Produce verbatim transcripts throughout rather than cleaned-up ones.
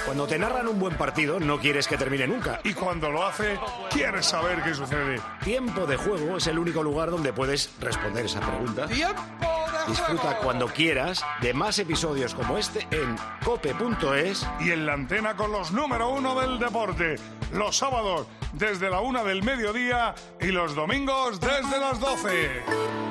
Cuando te narran un buen partido, no quieres que termine nunca. Y cuando lo hace, quieres saber qué sucede. Tiempo de Juego es el único lugar donde puedes responder esa pregunta. ¡Tiempo de Disfruta juego! cuando quieras de más episodios como este en cope punto es. Y en la antena con los número uno del deporte. Los sábados desde la una del mediodía y los domingos desde las doce.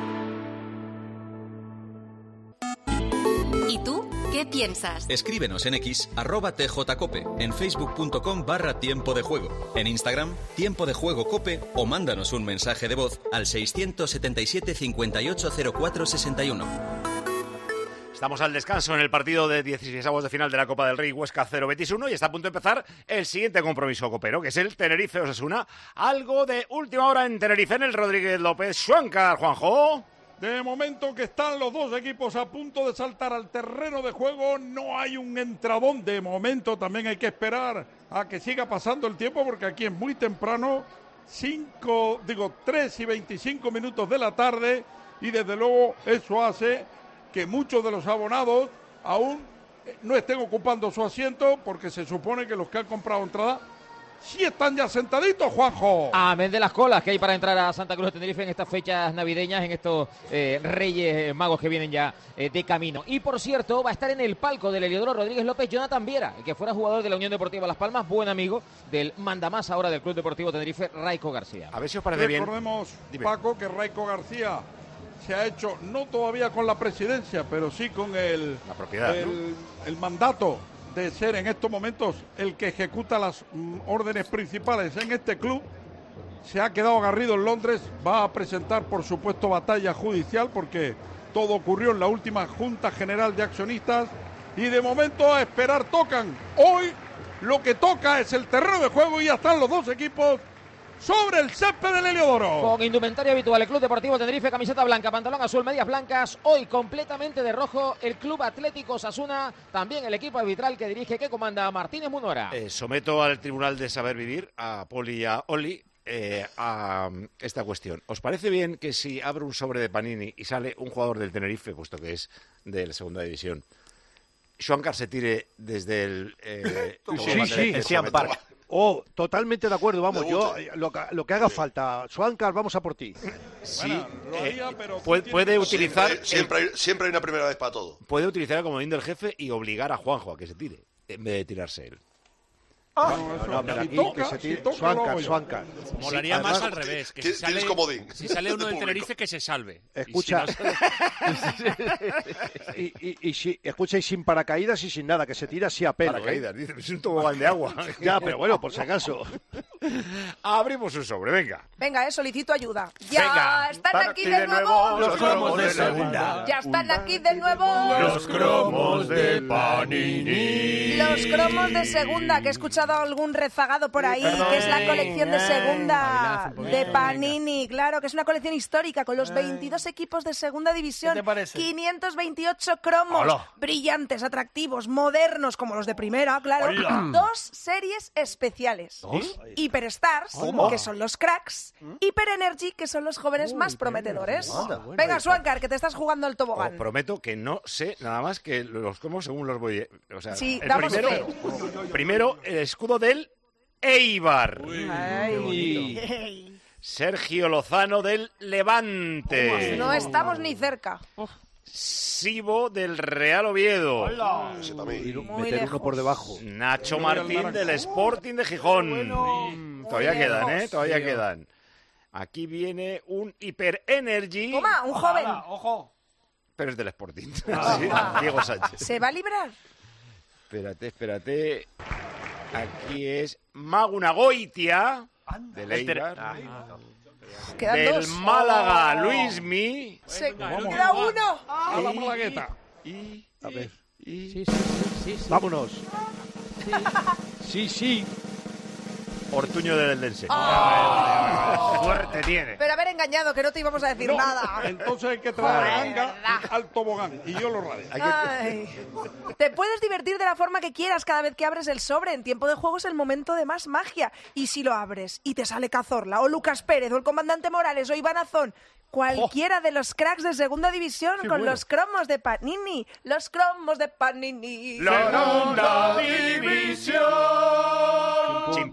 ¿Y tú? ¿Qué piensas? Escríbenos en X, arroba tjcope, en facebook.com barra tiempo de juego, en Instagram, tiempo de juego cope, o mándanos un mensaje de voz al seiscientos setenta y siete, cincuenta y ocho, cero cuatro sesenta y uno. Estamos al descanso en el partido de dieciseisavos de final de la Copa del Rey, Huesca cero, Betis uno, y está a punto de empezar el siguiente compromiso copero, que es el Tenerife-Osasuna. Algo de última hora en Tenerife, en el Rodríguez López Xuancar, Juanjo. De momento que están los dos equipos a punto de saltar al terreno de juego, no hay un entradón. De momento también hay que esperar a que siga pasando el tiempo, porque aquí es muy temprano, cinco, digo, tres y veinticinco minutos de la tarde, y desde luego eso hace que muchos de los abonados aún no estén ocupando su asiento, porque se supone que los que han comprado entrada sí están ya sentaditos, Juanjo. Amén de las colas que hay para entrar a Santa Cruz de Tenerife en estas fechas navideñas, en estos eh, reyes magos que vienen ya eh, de camino. Y por cierto, va a estar en el palco del Heliodoro Rodríguez López Jonathan Viera, el que fuera jugador de la Unión Deportiva Las Palmas, buen amigo del mandamás ahora del Club Deportivo Tenerife, Raico García. A ver si os parece bien. Recordemos, Dime. Paco, que Raico García se ha hecho, no todavía con la presidencia, pero sí con el, La propiedad, el, ¿no? el mandato de ser en estos momentos el que ejecuta las mm, órdenes principales en este club. Se ha quedado agarrido en Londres, va a presentar por supuesto batalla judicial, porque todo ocurrió en la última Junta General de Accionistas, y de momento a esperar tocan. Hoy lo que toca es el terreno de juego y ya están los dos equipos sobre el césped del Heliodoro. Con indumentaria habitual, el Club Deportivo Tenerife, camiseta blanca, pantalón azul, medias blancas, hoy completamente de rojo, el Club Atlético Osasuna, también el equipo arbitral que dirige, que comanda Martínez Munora. Eh, someto al Tribunal de Saber Vivir, a Poli y a Oli, eh, a um, esta cuestión. ¿Os parece bien que si abro un sobre de Panini y sale un jugador del Tenerife, puesto que es de la segunda división, Xuancar se tire desde el... Eh, Sí, sí, decían Park. Oh, totalmente de acuerdo, vamos, Me yo gusta. lo, que- lo que haga falta. Xuancar, vamos a por ti. Sí, Bueno, lo eh, haría, pero puede, sí puede tiene- utilizar Siempre, siempre, hay, siempre hay una primera vez para todo. puede utilizar el comodín del jefe y obligar a Juanjo a que se tire, en vez de tirarse él. No, eso, No, pero si aquí toca, que se si tire. toca, lo Xuancar, hago yo. Xuancar. Molaría Sí, más además, al revés, que si tienes sale, comodín si sale uno de del público. Tenerife, que se salve. Escucha. Y si no- Y, y, y si, escucha, y sin paracaídas y sin nada, que se tira así a pelo. ¿eh? Paracaídas, dice, es un tobogán de agua. Ya, pero bueno, por si acaso. Abrimos un sobre, venga. Venga, eh, solicito ayuda. Ya Venga, están para aquí ti de nuevo. los cromos de segunda. Ya están aquí de nuevo. Los cromos de Panini. Los cromos de segunda, que he escuchado algún rezagado por ahí, que es la colección de segunda de Panini. Claro, que es una colección histórica con los veintidós equipos de segunda división. ¿Qué te parece? quinientos veintiocho cromos, Hola. brillantes, atractivos, modernos, como los de primera, claro. Hola. Dos series especiales. Hyperstars, ¿Cómo? que son los cracks, Hyper Energy, que son los jóvenes más prometedores. Venga, Xuancar, que te estás jugando el Os tobogán. prometo que no sé nada más que los cromos según los voy... O sea, Sí, el damos primero, fe. primero, el escudo del Eibar. Ay. Ey. Sergio Lozano del Levante. No estamos ni cerca. Sibo del Real Oviedo. Ese para mí. Muy Meter lejos. uno por debajo. Nacho Martín del Sporting de Gijón. Mm, todavía Muy quedan, lejos. ¿eh? Todavía quedan. Aquí viene un Hyper Energy. Toma, un joven. Ojo. Pero es del Sporting. Sí, Diego Sánchez. ¿Se va a librar? Espérate, espérate. Aquí es Magunagoitia del Eibar. Quedan Del dos. Málaga, Luismi. Se queda uno. A la malagueta. Y, A ver. y Sí, sí, sí, sí, sí. Vámonos. Sí, sí. Ortuño del Eldense. Suerte tiene. Pero haber engañado, que no te íbamos a decir No, nada. entonces hay que traer a Joder, Ganga verdad. al tobogán y yo lo radio. Ay. Te puedes divertir de la forma que quieras cada vez que abres el sobre. En tiempo de juego es el momento de más magia. Y si lo abres y te sale Cazorla, o Lucas Pérez, o el comandante Morales, o Iván Azón, cualquiera de los cracks de segunda división con bueno. los cromos de Panini. Los cromos de Panini. La segunda división.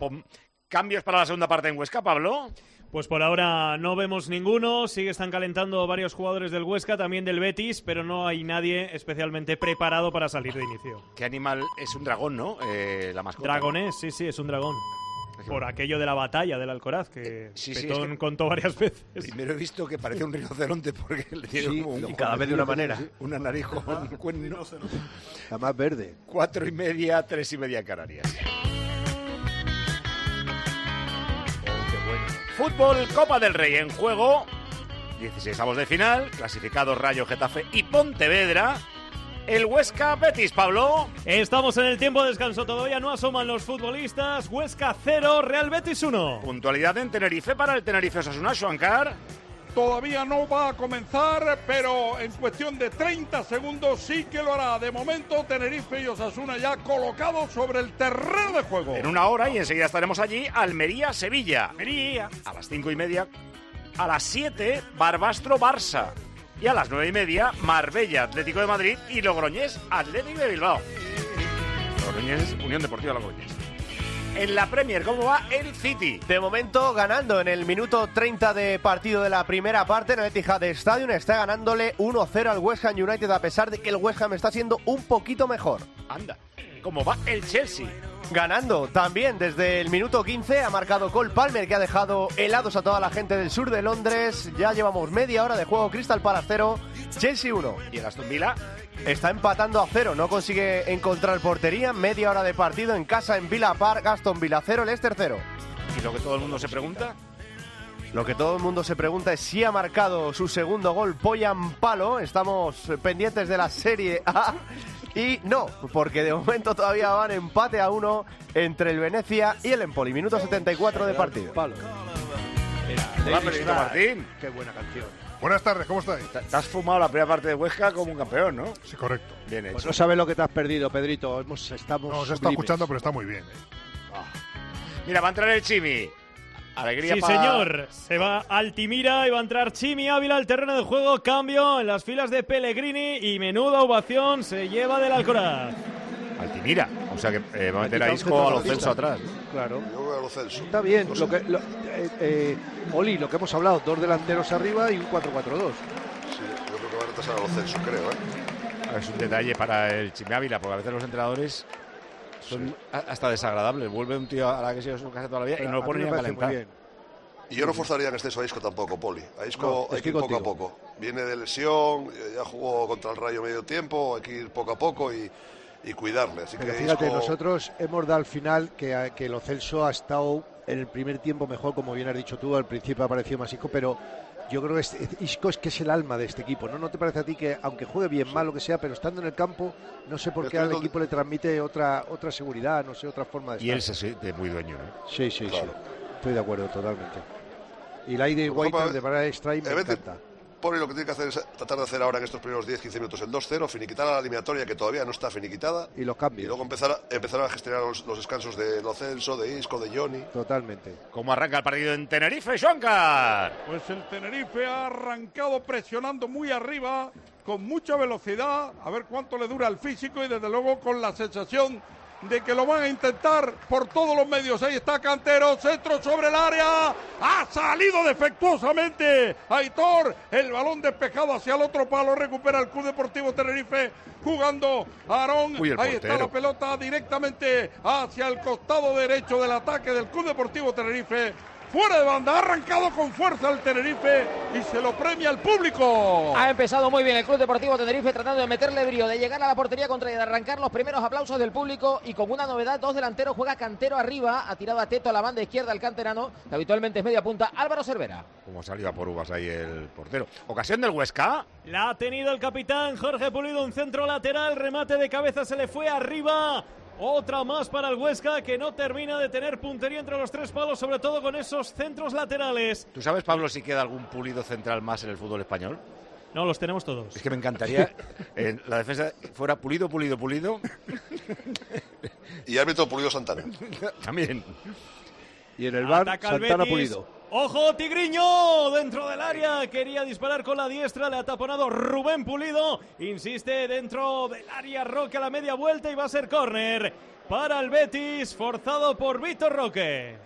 campo. ¿Cambios para la segunda parte en Huesca, Pablo? Pues por ahora no vemos ninguno, sí que están calentando varios jugadores del Huesca, también del Betis, pero no hay nadie especialmente preparado para salir de inicio. ¿Qué animal es? Un dragón, ¿no? Eh, la mascota. Dragonés, sí, sí, es un dragón. Por aquello de la batalla del Alcoraz, que sí, sí, Petón es que contó varias veces. Primero he visto que parece un rinoceronte porque le tiene Sí, como un y cada vez de una manera. Una nariz con un cuerno. La más verde. Cuatro y media, tres y media en Canarias. Fútbol, Copa del Rey en juego. dieciseisavos de final, clasificados Rayo, Getafe y Pontevedra. El Huesca Betis, Pablo. Estamos en el tiempo de descanso, todavía no asoman los futbolistas. Huesca cero, Real Betis uno. Puntualidad en Tenerife para el Tenerife Osasuna, Xuancar. Todavía no va a comenzar, pero en cuestión de treinta segundos sí que lo hará. De momento, Tenerife y Osasuna ya colocados sobre el terreno de juego. En una hora y enseguida estaremos allí, Almería-Sevilla. Almería. A las cinco y media. A las siete, Barbastro-Barça. Y a las nueve y media, Marbella, Atlético de Madrid y Logroñés, Atlético de Bilbao. Logroñés, Unión Deportiva Logroñés. En la Premier, ¿cómo va el City? De momento ganando en el minuto treinta de partido de la primera parte en el Etihad Stadium. Está ganándole uno cero al West Ham United a pesar de que el West Ham está siendo un poquito mejor. Anda, ¿cómo va el Chelsea? Ganando también desde el minuto quince, ha marcado Cole Palmer, que ha dejado helados a toda la gente del sur de Londres. Ya llevamos media hora de juego, Crystal Palace cero, Chelsea uno. ¿Y el Aston Villa? Está empatando a cero, no consigue encontrar portería. Media hora de partido en casa en Villa Park, Aston Villa cero, Leicester cero. ¿Y lo que todo el mundo se pregunta? Lo que todo el mundo se pregunta es si ha marcado su segundo gol Poyan Palo. Estamos pendientes de la Serie A. Y no, porque de momento todavía van empate a uno entre el Venecia y el Empoli. Minuto setenta y cuatro de partido. Palo. Hola, Pedrito Martín. Qué buena canción. Buenas tardes, ¿cómo estáis? Te has fumado la primera parte de Huesca como un campeón, ¿no? Sí, correcto. Bien hecho. Pues no sabes lo que te has perdido, Pedrito. Hemos, estamos No, os he estado sublimes. escuchando, pero está muy bien. ¿eh? Ah. Mira, va a entrar el Chimi. Alegría Sí, pa... señor. Se va Altimira y va a entrar Chimi Ávila al terreno de juego. Cambio en las filas de Pellegrini y menuda ovación se lleva del Alcoraz. Altimira. O sea que eh, va a meter a Quitado Isco a los centrocampista. Celso atrás, ¿no? Claro. Yo voy a los Celso. Está bien. No sé. Lo que, lo- eh, eh, Oli, lo que hemos hablado, dos delanteros arriba y un cuatro cuatro dos. Sí, yo creo que va a retrasar a los Celso, creo, ¿eh? Es un detalle para el Chimi Ávila, porque a veces los entrenadores son a- hasta desagradables. Vuelve un tío a la que se ha ido a su casa toda la vida y no lo A mí ponen me ni a parece muy calentar. bien. Y yo no forzaría en exceso a Isco tampoco, Poli. A Isco No, hay que estoy ir poco a contigo. poco. Viene de lesión, ya jugó contra el Rayo medio tiempo, hay que ir poco a poco y, y cuidarle. Así Pero que fíjate, Isco... nosotros hemos dado al final que, que Lo Celso ha estado en el primer tiempo mejor, como bien has dicho tú, al principio ha parecido más Isco, pero yo creo que este, Isco es que es el alma de este equipo, ¿no? ¿No te parece a ti que, aunque juegue bien, mal, lo que sea, pero estando en el campo, no sé por Pero qué al teniendo- equipo le transmite otra otra seguridad, no sé, otra forma de Y él estar? se siente muy dueño, ¿eh? Sí, sí, Claro. sí. Estoy de acuerdo totalmente. Y la de Por ejemplo, White de manera extra y me eh, vete- encanta. Poli lo que tiene que hacer es tratar de hacer ahora en estos primeros diez quince minutos el dos cero, finiquitar a la eliminatoria que todavía no está finiquitada. Y los Y cambios. luego empezar a, empezar a gestionar los, los descansos de Lo Celso, de Isco, de Johnny. Totalmente. ¿Cómo arranca el partido en Tenerife, Xuancar? Pues el Tenerife ha arrancado presionando muy arriba, con mucha velocidad, a ver cuánto le dura el físico y desde luego con la sensación de que lo van a intentar por todos los medios. Ahí está Cantero, centro sobre el área, ha salido defectuosamente Aitor, el balón despejado hacia el otro palo, recupera el Club Deportivo Tenerife jugando a Aarón. Uy, el Ahí está portero. la pelota directamente hacia el costado derecho del ataque del Club Deportivo Tenerife. Fuera de banda, ha arrancado con fuerza el Tenerife y se lo premia el público. Ha empezado muy bien el Club Deportivo Tenerife tratando de meterle brío, de llegar a la portería contra y de arrancar los primeros aplausos del público y con una novedad, dos delanteros, juega Cantero arriba, ha tirado a Teto a la banda izquierda el canterano, que habitualmente es media punta, Álvaro Cervera. Como salió a por uvas ahí el portero. Ocasión del Huesca. La ha tenido el capitán Jorge Pulido, un centro lateral, remate de cabeza, se le fue arriba. Otra más para el Huesca, que no termina de tener puntería entre los tres palos, sobre todo con esos centros laterales. ¿Tú sabes, Pablo, si queda algún pulido central más en el fútbol español? No, los tenemos todos. Es que me encantaría en la defensa fuera pulido, pulido, pulido. Y árbitro Pulido Santana. También. Y en el bar, Ataca el Santana Betis. Pulido. ¡Ojo, Tigriño! Dentro del área, quería disparar con la diestra, le ha taponado Rubén Pulido. Insiste dentro del área, Roque a la media vuelta y va a ser córner. para el Betis, forzado por Vitor Roque.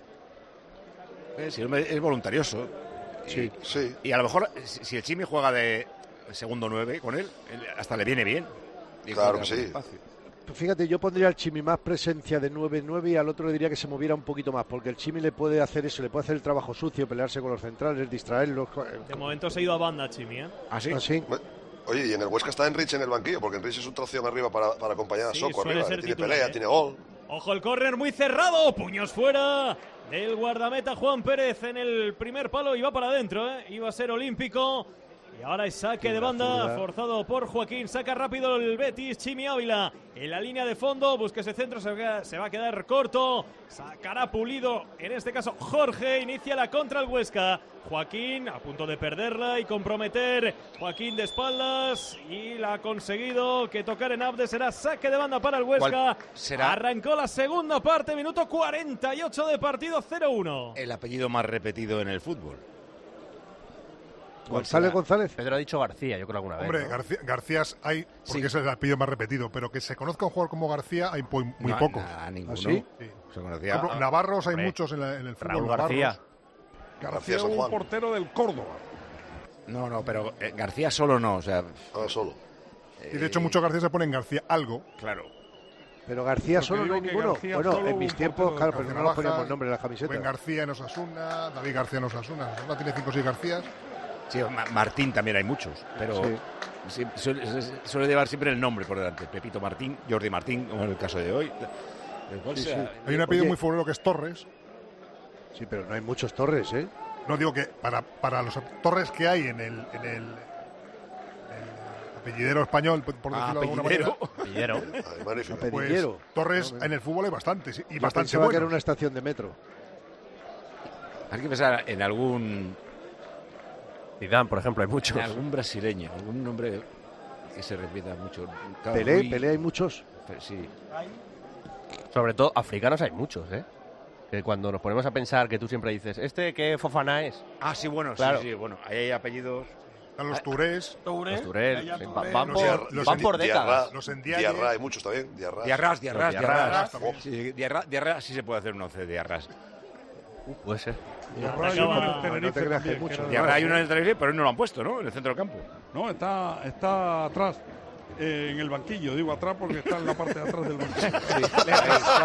Eh, si es voluntarioso. Sí, y, sí. Y a lo mejor, si el Chimi juega de segundo nueve con él, hasta le viene bien. Claro que sí. Fíjate, yo pondría al Chimi más presencia de nueve nueve y al otro le diría que se moviera un poquito más, porque el Chimi le puede hacer eso, le puede hacer el trabajo sucio, pelearse con los centrales, distraerlos. De momento se ha ido a banda, Chimi, ¿eh? ¿Ah, sí? ¿Ah, sí? Oye, y en el Huesca está Enrich en el banquillo, porque Enrich es otra opción arriba para, para acompañar a Sí, Soko suele arriba. ser Tiene titular, pelea, ¿eh? tiene gol. Ojo, el córner muy cerrado, puños fuera del guardameta Juan Pérez en el primer palo y va para adentro, ¿eh? Iba a ser olímpico. Y ahora es saque de banda, forzado por Joaquín. Saca rápido el Betis, Chimi Ávila en la línea de fondo. Busca ese centro, se va, se va a quedar corto. Sacará Pulido, en este caso Jorge. Inicia la contra el Huesca. Joaquín a punto de perderla y comprometer. Joaquín de espaldas y la ha conseguido. Que tocar en Abde será saque de banda para el Huesca. Será? Arrancó la segunda parte, minuto cuarenta y ocho de partido, cero uno. El apellido más repetido en el fútbol. González González. Pedro ha dicho García, yo creo alguna vez. Hombre, ¿no? García, Garcías hay, porque Sí. es el apellido más repetido, pero que se conozca un jugador como García hay muy, muy No, pocos. nada, ninguno. ¿Ah, sí? Sí. Se conocía. Por ejemplo, Navarros hay Hombre. muchos en, la- en el fútbol. Raúl Navarros. García. García es San un Juan. portero del Córdoba. No, no, pero eh, García solo no, o sea, Ah, solo. Y de hecho muchos García se ponen García algo. claro. Pero García Porque solo no hay digo que ninguno. García Bueno, solo en mis un tiempos, portero claro, de pero no García nos poníamos Navajas, nombre en la camiseta. Rubén García en Osasuna, David García en Osasuna. Osasuna tiene cinco o seis Garcías. Sí, Ma- Martín también hay muchos, pero Sí. sí, suele, suele llevar siempre el nombre por delante. Pepito Martín, Jordi Martín, como en el caso de hoy. El cual Sí, sea- sí. Hay un apellido Oye. muy futbolero que es Torres. Sí, pero no hay muchos Torres, ¿eh? No digo que para, para los Torres que hay en el, en el, el apellidero español, por por Ah, decirlo de alguna apellidero. manera, Pillero. Ay, magnífico. Apellido. pues Pedillero. Torres No, no. en el fútbol hay bastantes y Yo bastante pensaba que era buenos. una estación de metro. Hay que pensar en algún, Zidane, por ejemplo, hay muchos. en algún brasileño, algún nombre que se repita mucho. Claro, Pelé, Rui- Pelé hay muchos. Sí. Sobre todo africanos hay muchos, ¿eh? Que cuando nos ponemos a pensar que tú siempre dices, ¿este qué Fofana es? Ah, sí, bueno, Claro. sí, sí, bueno, ahí hay apellidos. Están los Tourés, Los Turel, sí, van, van los por, Diarra- los van Di- por Diarra, décadas. los Ndiaye. Diarra, hay muchos también. Diarra. Diarras, Diarras, Los Diarras. Diarras también. Sí, Diarra, Diarra sí se puede hacer un once de Diarras. Uh, puede ser. Diarra hay uno en el No Tenerife te creas que hay también, muchos. que era- Diarra hay uno en el Tenerife, pero hoy no lo han puesto, ¿no? En el centro del campo. No, está, está atrás, eh, en el banquillo. Digo atrás porque está en la parte de atrás del banquillo.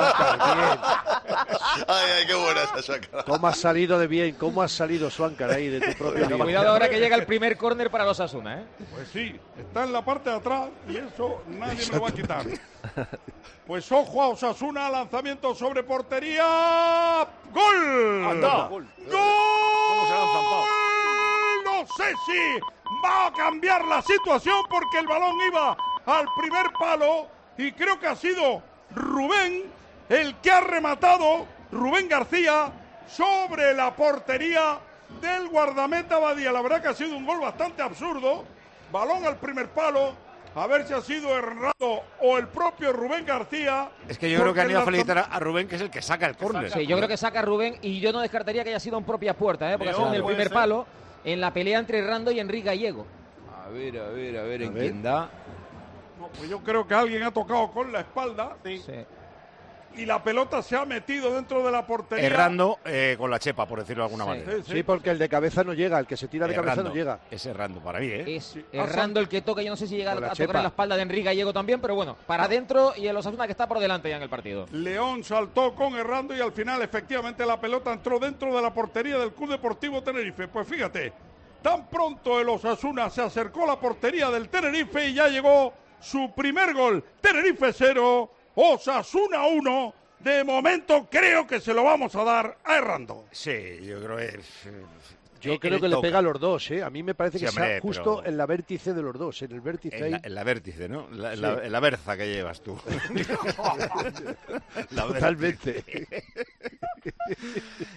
Ay, ay, qué buena esa saca. ¿Cómo has salido de bien? ¿Cómo has salido, Suáncar, ahí de tu propio Pero lío? cuidado ahora que llega el primer córner para los Asuna, ¿eh? Pues sí, está en la parte de atrás y eso nadie me lo va a quitar. Pues ojo a Osasuna, lanzamiento sobre portería. ¡Gol! ¡Anda! ¡Gol! ¿Cómo se ha zampado? No sé si va a cambiar la situación porque el balón iba al primer palo y creo que ha sido Rubén el que ha rematado, Rubén García, sobre la portería del guardameta Badía. La verdad que ha sido un gol bastante absurdo. Balón al primer palo. A ver si ha sido Hernando o el propio Rubén García. Es que yo creo que han porque ido a el felicitar a- a Rubén, que es el que saca el córner. Sí, yo creo que saca Rubén y yo no descartaría que haya sido en propia puerta, ¿eh? Porque ha sido en el puede primer ser. palo, en la pelea entre Hernando y Enrique Gallego. A ver, a ver, a ver, A en ver. quién da. No, pues yo creo que alguien ha tocado con la espalda Sí. y la pelota se ha metido dentro de la portería. Errando eh, con la chepa, por decirlo de alguna Sí. manera. Sí, sí. Sí, porque el de cabeza no llega, el que se tira de cabeza Errando. no llega. Es errando para mí, ¿eh? Es Hernando el que toca, yo no sé si llega a Con la tocar chepa. en la espalda de Enrique Gallego también, pero bueno, para adentro y el Osasuna que está por delante ya en el partido. León saltó con Errando y al final efectivamente la pelota entró dentro de la portería del Club Deportivo Tenerife. Pues fíjate, tan pronto el Osasuna se acercó a la portería del Tenerife y ya llegó su primer gol. Tenerife cero, Osasuna uno. De momento creo que se lo vamos a dar a Errando. Sí, yo creo que... Yo eh, creo él que le toca. pega a los dos, ¿eh? A mí me parece Sí, que hombre, sea justo pero- en la vértice de los dos, en el vértice En ahí. la, en la vértice, ¿no? La, en Sí. la, en la berza que llevas tú. La Totalmente. vértice.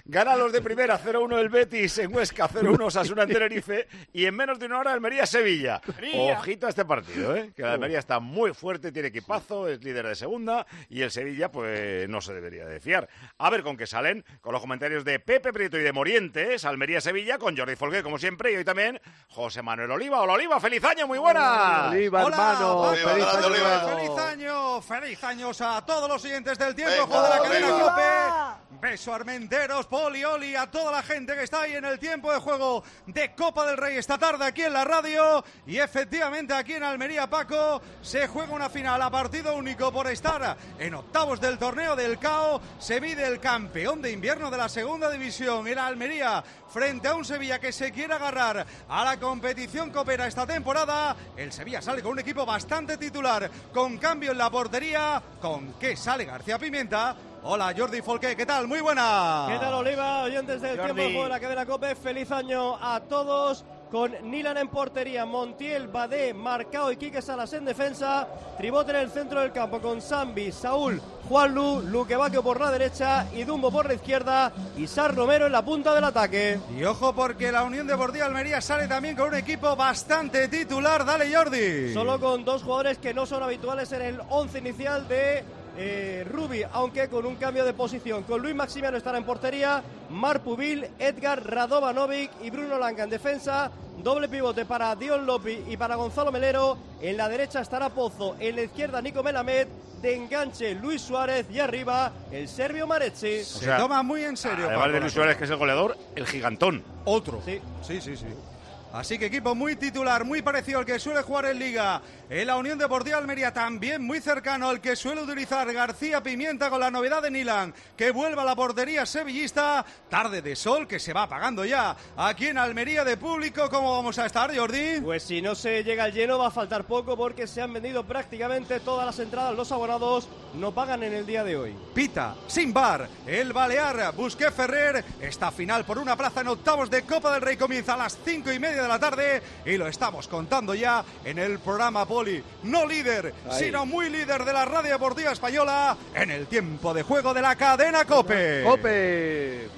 Gana los de primera, cero uno el Betis en Huesca, cero uno Osasuna en Tenerife y en menos de una hora Almería-Sevilla. Ojito a este partido, ¿eh? Que la Almería está muy fuerte, tiene equipazo, es líder de segunda y el Sevilla pues no se debería de fiar. A ver con qué salen, con los comentarios de Pepe Prieto y de Morientes, Almería-Sevilla con Jordi Folgué como siempre y hoy también José Manuel Oliva. Hola Oliva, feliz año, muy buena. Oliva, Hola, hermano, Oliva, feliz grande, año. Oliva. nuevo. Feliz año, feliz años a todos los siguientes del tiempo, Venga, juego de la cadena Oliva. COPE. Beso a Armenteros, Poli, Oli, a toda la gente que está ahí en el tiempo de juego de Copa del Rey esta tarde aquí en la radio. Y efectivamente aquí en Almería, Paco, se juega una final a partido único por estar en octavos del torneo del C A O. Se mide el campeón de invierno de la segunda división, el Almería, frente a un Sevilla que se quiere agarrar a la competición copera esta temporada. El Sevilla sale con un equipo bastante titular, con cambio en la portería. ¿Con qué sale García Pimienta? Hola Jordi Folqué, ¿qué tal? Muy buena. ¿Qué tal, Oliva? Oyentes del Jordi. tiempo de juego de la cadena COPE, feliz año a todos. Con Nilan en portería, Montiel, Badé, Marcao y Quique Salas en defensa. Tribote en el centro del campo con Sambi, Saúl, Juanlu, Luque Baquio por la derecha y Dumbo por la izquierda y Sar Romero en la punta del ataque. Y ojo porque la Unión Deportiva Almería sale también con un equipo bastante titular. Dale, Jordi. Solo con dos jugadores que no son habituales en el once inicial de eh, Rubi, aunque con un cambio de posición. Con Luis Maximiano estará en portería, Marc Pubil, Edgar Radovanovic y Bruno Langa en defensa. Doble pivote para Dion Lopi y para Gonzalo Melero. En la derecha estará Pozo, en la izquierda Nico Melamed, de enganche Luis Suárez y arriba el serbio Marechi. Se o sea, toma muy en serio. Además de Luis Suárez, que es el goleador, el gigantón. Otro. Sí, sí, sí. sí. Así que equipo muy titular, muy parecido al que suele jugar en Liga. En la Unión Deportiva Almería también muy cercano al que suele utilizar García Pimienta, con la novedad de Nilan, que vuelva a la portería sevillista. Tarde de sol que se va apagando ya. Aquí en Almería de público, ¿cómo vamos a estar, Jordi? Pues si no se llega al lleno va a faltar poco porque se han vendido prácticamente todas las entradas. Los abonados no pagan en el día de hoy. Pita, sin bar, el Balear, Busqué Ferrer. Esta final por una plaza en octavos de Copa del Rey comienza a las cinco y media de la tarde y lo estamos contando ya en el programa, Poli. No líder, Ahí. sino muy líder de la radio deportiva española en el tiempo de juego de la cadena COPE. ¡COPE!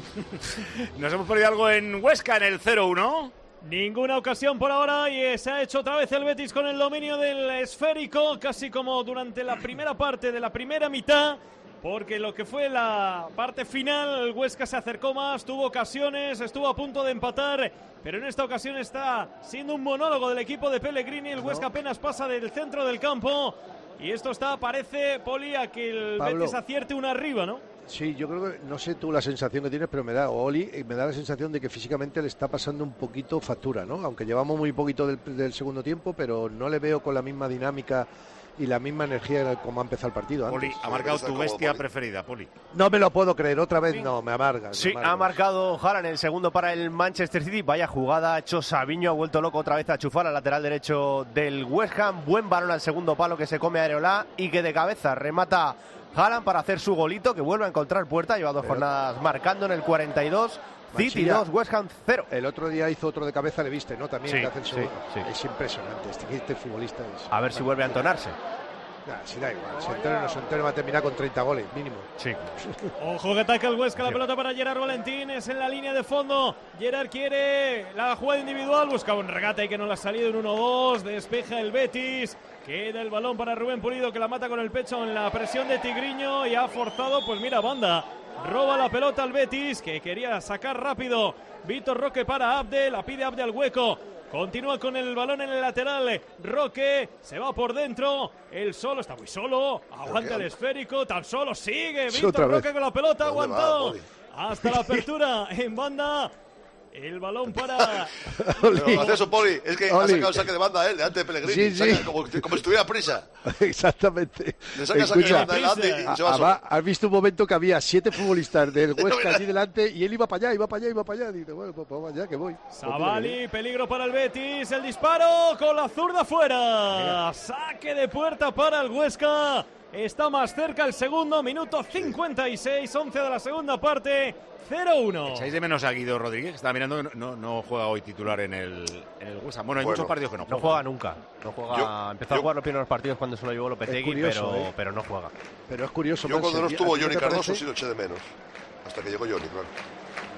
Nos hemos perdido algo en Huesca en el cero uno. Ninguna ocasión por ahora y se ha hecho otra vez el Betis con el dominio del esférico, casi como durante la primera parte de la primera mitad. Porque lo que fue la parte final, el Huesca se acercó más, tuvo ocasiones, estuvo a punto de empatar, pero en esta ocasión está siendo un monólogo del equipo de Pellegrini. El Huesca apenas pasa del centro del campo y esto está, parece, Poli, a que el Pablo, Betis acierte una arriba, ¿no? Sí, yo creo que, no sé tú la sensación que tienes, pero me da, Oli, me da la sensación de que físicamente le está pasando un poquito factura, ¿no? Aunque llevamos muy poquito del, del segundo tiempo, pero no le veo con la misma dinámica y la misma energía como ha empezado el partido antes. Poli, ha marcado tu bestia preferida, Poli. No me lo puedo creer, otra vez no, me amarga. Sí, me amarga. ha marcado Haaland el segundo para el Manchester City. Vaya jugada, ha hecho Savinho, ha vuelto loco otra vez a chufar al lateral derecho del West Ham. Buen balón al segundo palo que se come a Areola y que de cabeza remata Haaland para hacer su golito, que vuelve a encontrar puerta. Lleva dos Pero... jornadas marcando en el cuarenta y dos. City dos, West Ham cero. El otro día hizo otro de cabeza, le viste, ¿no? También sí, que hace el sí, segundo. sí. Es impresionante, este, este futbolista es... A ver si vuelve a entonarse. Nah, sí, da igual, se entera o no se entera, va a terminar con treinta goles, mínimo. Sí. Ojo que ataca el Huesca, la pelota para Gerard Valentín, es en la línea de fondo. Gerard quiere la jugada individual, busca un regate y que no le ha salido en uno dos, despeja el Betis. Queda el balón para Rubén Pulido, que la mata con el pecho en la presión de Tigriño y ha forzado, pues mira, banda. Roba la pelota al Betis, que quería sacar rápido. Víctor Roque para Abde, la pide Abde al hueco. Continúa con el balón en el lateral. Roque se va por dentro. Él solo está muy solo. Aguanta el esférico. Tan solo sigue Víctor Roque con la pelota. Aguantado hasta la apertura en banda. El balón para... Pero gracioso, Poli, es que Oli. ha sacado el saque de banda él, delante de Pellegrini, sí, sí. Saca como, como si estuviera prisa. Exactamente. Le saca el saque de banda delante y se va solo. Has visto un momento que había siete futbolistas del Huesca allí delante y él iba para allá, iba para allá, iba para allá. Dice, bueno, pues vamos allá que voy. Savali, peligro para el Betis, el disparo con la zurda fuera. Saque de puerta para el Huesca. Está más cerca el segundo, minuto cincuenta y seis, once de la segunda parte, cero uno. ¿Echáis de menos a Guido Rodríguez? Estaba mirando, no, no, no juega hoy titular en el, en el Huesca. Bueno, hay bueno, muchos partidos que no juega. No juega nunca. No juega. Yo, Empezó yo, a jugar los primeros partidos cuando se lo llevó Lopetegui, pero, eh. pero no juega. Pero es curioso. Yo cuando no estuvo Johnny Cardoso sí lo eché de menos. Hasta que llegó Johnny, claro.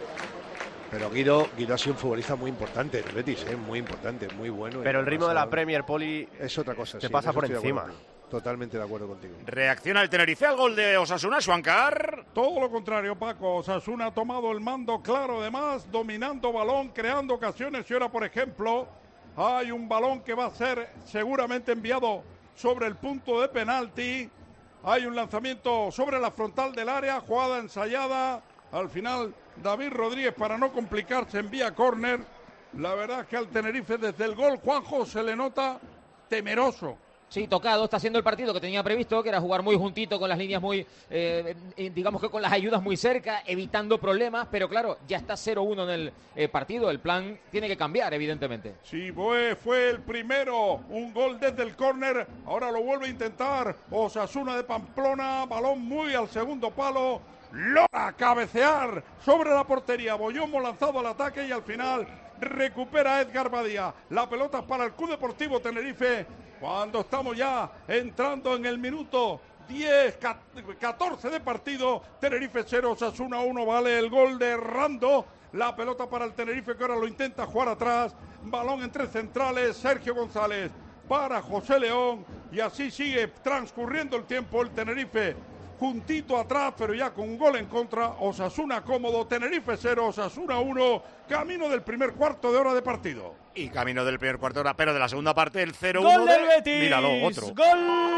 Pero Guido, Guido ha sido un futbolista muy importante en el Betis, ¿eh? Muy importante, muy bueno. Pero el ritmo de la Premier, Poli, es otra cosa. Te sí, pasa por estoy de encima. acuerdo. Totalmente de acuerdo contigo. Reacciona el Tenerife al gol de Osasuna, Schwankar. Todo lo contrario, Paco. Osasuna ha tomado el mando claro, además, dominando balón, creando ocasiones. Y ahora, por ejemplo, hay un balón que va a ser seguramente enviado sobre el punto de penalti. Hay un lanzamiento sobre la frontal del área, jugada ensayada. Al final, David Rodríguez, para no complicarse, envía córner. La verdad es que al Tenerife, desde el gol, Juanjo, se le nota temeroso. Sí, tocado, está haciendo el partido que tenía previsto, que era jugar muy juntito, con las líneas muy, eh, digamos que con las ayudas muy cerca, evitando problemas, pero claro, ya está cero uno en el eh, partido, el plan tiene que cambiar, evidentemente. Sí, fue, fue el primero, un gol desde el córner, ahora lo vuelve a intentar Osasuna de Pamplona, balón muy al segundo palo, logra cabecear sobre la portería, Boyomo lanzado al ataque y al final recupera Edgar Badía, la pelota para el Club Deportivo Tenerife, cuando estamos ya entrando en el minuto diez, catorce de partido, Tenerife cero, Osasuna uno, vale el gol de Rando, la pelota para el Tenerife que ahora lo intenta jugar atrás, balón entre centrales, Sergio González para José León y así sigue transcurriendo el tiempo, el Tenerife juntito atrás, pero ya con un gol en contra, Osasuna cómodo, Tenerife cero, Osasuna uno, camino del primer cuarto de hora de partido. Y camino del primer cuarto de hora, pero de la segunda parte, el cero ¡Gol uno del de... Betis! Míralo, otro. ¡Gol!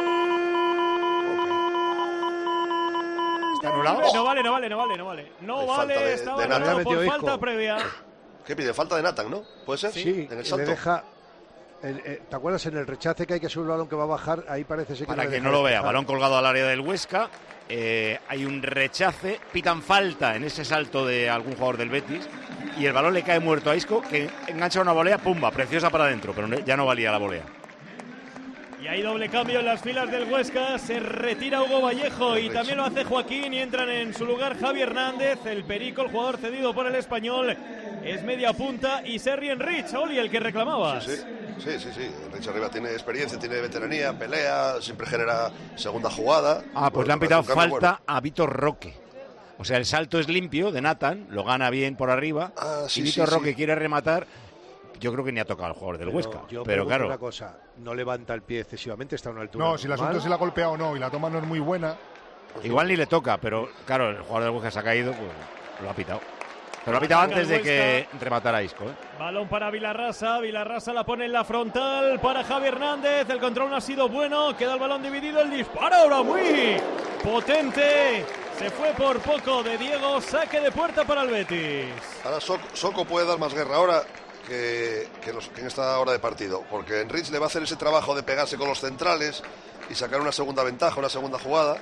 ¿Está anulado? No vale, no vale, no vale, no vale. No Hay vale, falta de- estaba de Nathan. anulado por Metió falta Isco. previa. ¿Qué pide? Falta de Nathan, ¿no? ¿Puede ser? Sí, En el le salto. deja. el- eh, ¿Te acuerdas en el rechace que hay que subir el balón que va a bajar? Ahí parece ser que Para le que deja no lo vea, despejar. balón colgado al área del Huesca. Eh, hay un rechace, pitan falta en ese salto de algún jugador del Betis y el balón le cae muerto a Isco, que engancha una volea, pumba, preciosa para adentro, pero ya no valía la volea. Y hay doble cambio en las filas del Huesca. Se retira Hugo Vallejo y también lo hace Joaquín y entran en su lugar Javi Hernández, el Perico, el jugador cedido por el Español. Es media punta y Serri Enrich, Oli, el que reclamabas. Sí, sí, sí, sí, sí. Rich arriba tiene experiencia, tiene veteranía, pelea, siempre genera segunda jugada. Ah, pues Bueno, le han me pitado parece un cambio falta a Vitor Roque. O sea, el salto es limpio de Nathan, lo gana bien por arriba. Ah, sí, y Vitor sí, Roque sí. quiere rematar. Yo creo que ni ha tocado al jugador del Pero Huesca. yo Pero pregunto claro, una cosa, no levanta el pie excesivamente, está a una altura No, si el asunto normal. es si la ha golpeado o no y la toma no es muy buena. igual ni le toca, pero claro, el jugador del Huesca se ha caído, pues lo ha pitado. Pero lo ha pitado Ataca antes de el que rematara Isco, ¿eh? Balón para Vilarrasa, Vilarrasa la pone en la frontal para Javi Hernández, el control no ha sido bueno, queda el balón dividido, el disparo ahora muy potente, se fue por poco de Diego, saque de puerta para el Betis. Ahora Soco, Soco puede dar más guerra ahora que, que, los- que en esta hora de partido, porque Enrich le va a hacer ese trabajo de pegarse con los centrales y sacar una segunda ventaja, una segunda jugada.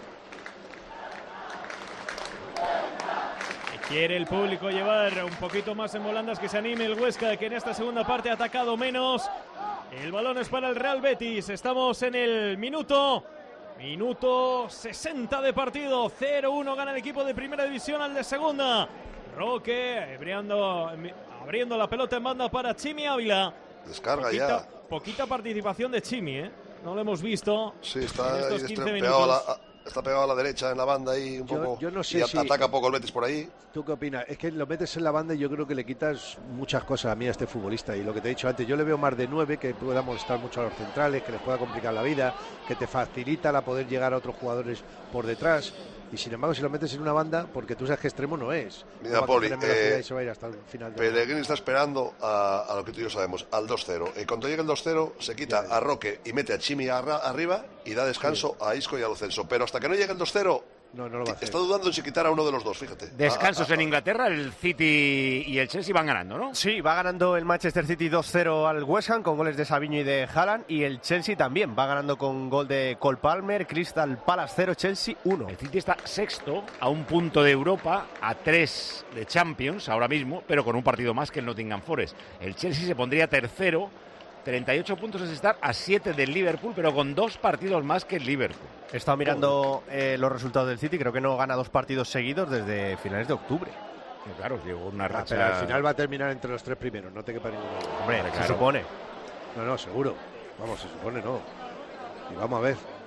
Quiere el público llevar un poquito más en volandas, que se anime el Huesca, que en esta segunda parte ha atacado menos. El balón es para el Real Betis. Estamos en el minuto, minuto sesenta de partido. cero uno gana el equipo de primera división al de segunda. Roque abriendo, abriendo la pelota en banda para Chimi Ávila. Descarga poquita, ya. Poquita participación de Chimi, ¿eh? No lo hemos visto. Sí, está, en ahí estos estre- quince pegado a minutos. la, a- está pegado a la derecha en la banda ahí un Yo- poco. yo no sé y a- si- ataca poco el Betis por ahí. ¿Tú qué opinas? Es que lo metes en la banda y yo creo que le quitas muchas cosas a mí a este futbolista. Y lo que te he dicho antes, yo le veo más de nueve, que pueda molestar mucho a los centrales, que les pueda complicar la vida, que te facilita la poder llegar a otros jugadores por detrás. Y sin embargo, si lo metes en una banda, porque tú sabes que extremo no es. Mira, No va a Poli, coger en velocidad eh, y se va a ir hasta el final. del- Pellegrini está esperando a, a lo que tú y yo sabemos, al dos cero. Y cuando llegue el dos cero, se quita a Roque y mete a Chimi arra- arriba y da descanso a Isco y a Lo Celso. Pero hasta que no llegue el dos cero, no, no lo va a hacer. está dudando en si quitar a uno de los dos, fíjate. Descansos A- a- en Inglaterra, el City y el Chelsea van ganando, ¿no? Sí, va ganando el Manchester City dos cero al West Ham con goles de Savinho y de Haaland, y el Chelsea también va ganando con gol de Cole Palmer. Crystal Palace cero, Chelsea uno. El City está sexto, a un punto de Europa, a tres de Champions ahora mismo, pero con un partido más que el Nottingham Forest. El Chelsea se pondría tercero, treinta y ocho puntos es estar a siete del Liverpool, pero con dos partidos más que el Liverpool. He estado mirando eh, los resultados del City, creo que no gana dos partidos seguidos desde finales de octubre. Claro, llegó una Ah, racha. pero al final va a terminar entre los tres primeros, no te quepa ninguna duda. Hombre, Claro. se supone. No, no, seguro. Vamos, se supone no. Y vamos a ver.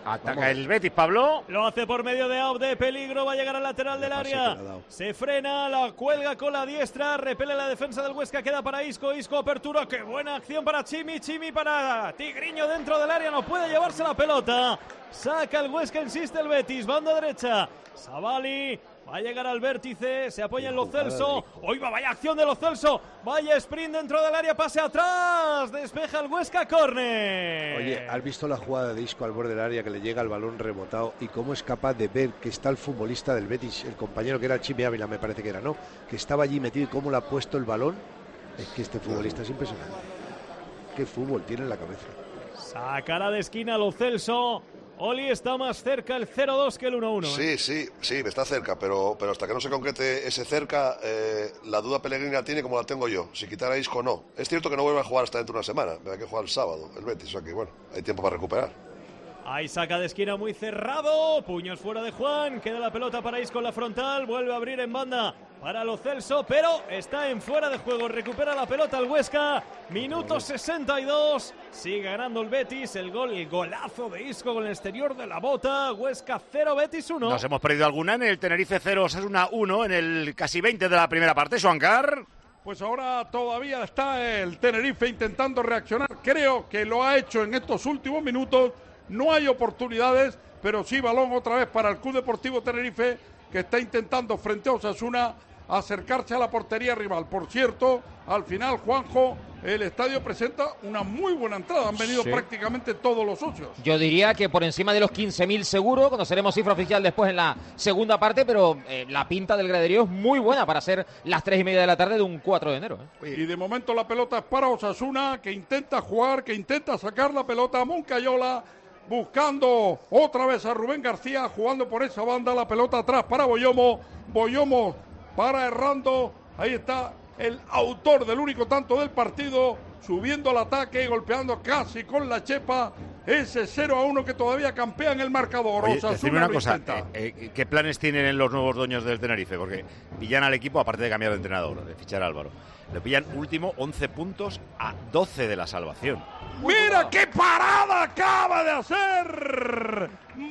Ataca Vamos. el Betis, Pablo. Lo hace por medio de out de peligro, va a llegar al lateral del área. Se frena, la cuelga con la diestra, repele la defensa del Huesca, queda para Isco, Isco apertura, qué buena acción para Chimi, Chimi para Tigriño dentro del área, no puede llevarse la pelota. Saca el Huesca, insiste el Betis, banda derecha. Savali va a llegar al vértice, se apoya en Lo Celso. ¡Hoy va, vaya acción de Lo Celso! Vaya sprint dentro del área, pase atrás. Despeja el Huesca, córner. Oye, ¿has visto la jugada de Isco al borde del área que le llega el balón rebotado y cómo es capaz de ver que está el futbolista del Betis, el compañero que era Chimi Ávila, me parece que era, ¿no? Que estaba allí metido y cómo le ha puesto el balón? Es que este futbolista es impresionante. Qué fútbol tiene en la cabeza. Sacará de esquina Lo Celso. Oli está más cerca el cero dos que el uno uno. Sí, ¿eh? sí, sí, está cerca, pero, pero hasta que no se concrete ese cerca, eh, la duda Pellegrini la tiene como la tengo yo. Si quitar a Isco, no. Es cierto que no vuelve a jugar hasta dentro de una semana. Me da que jugar el sábado, el Betis, o sea que bueno, hay tiempo para recuperar. Ahí saca de esquina muy cerrado. Puños fuera de Juan. Queda la pelota para Isco en la frontal. Vuelve a abrir en banda para Lo Celso, pero está en fuera de juego. Recupera la pelota el Huesca. Minuto sesenta y dos. Sigue ganando el Betis. El gol, el golazo de Isco con el exterior de la bota. Huesca cero, Betis uno. Nos hemos perdido alguna en el Tenerife cero, Osasuna uno en el casi veinte de la primera parte. Suancar. Pues ahora todavía está el Tenerife intentando reaccionar. Creo que lo ha hecho en estos últimos minutos. No hay oportunidades, pero sí balón otra vez para el Club Deportivo Tenerife, que está intentando frente a Osasuna acercarse a la portería rival. Por cierto, al final, Juanjo, el estadio presenta una muy buena entrada. Han venido Sí. prácticamente todos los socios. Yo diría que por encima de los quince mil seguro, conoceremos cifra oficial después en la segunda parte, pero eh, la pinta del graderío es muy buena para ser las tres y media de la tarde de un cuatro de enero. ¿eh? Y de momento la pelota es para Osasuna, que intenta jugar, que intenta sacar la pelota a Moncayola, buscando otra vez a Rubén García, jugando por esa banda, la pelota atrás para Boyomo, Boyomo para Errando, ahí está el autor del único tanto del partido, subiendo al ataque, golpeando casi con la chepa, ese cero a uno que todavía campea en el marcador. Oye, Osasuna decirme una lo cosa, intenta. eh, eh, ¿qué planes tienen los nuevos dueños del Tenerife? Porque pillan al equipo, aparte de cambiar de entrenador, de fichar a Álvaro, le pillan último once puntos a doce de la salvación. ¡Mira qué parada acaba de hacer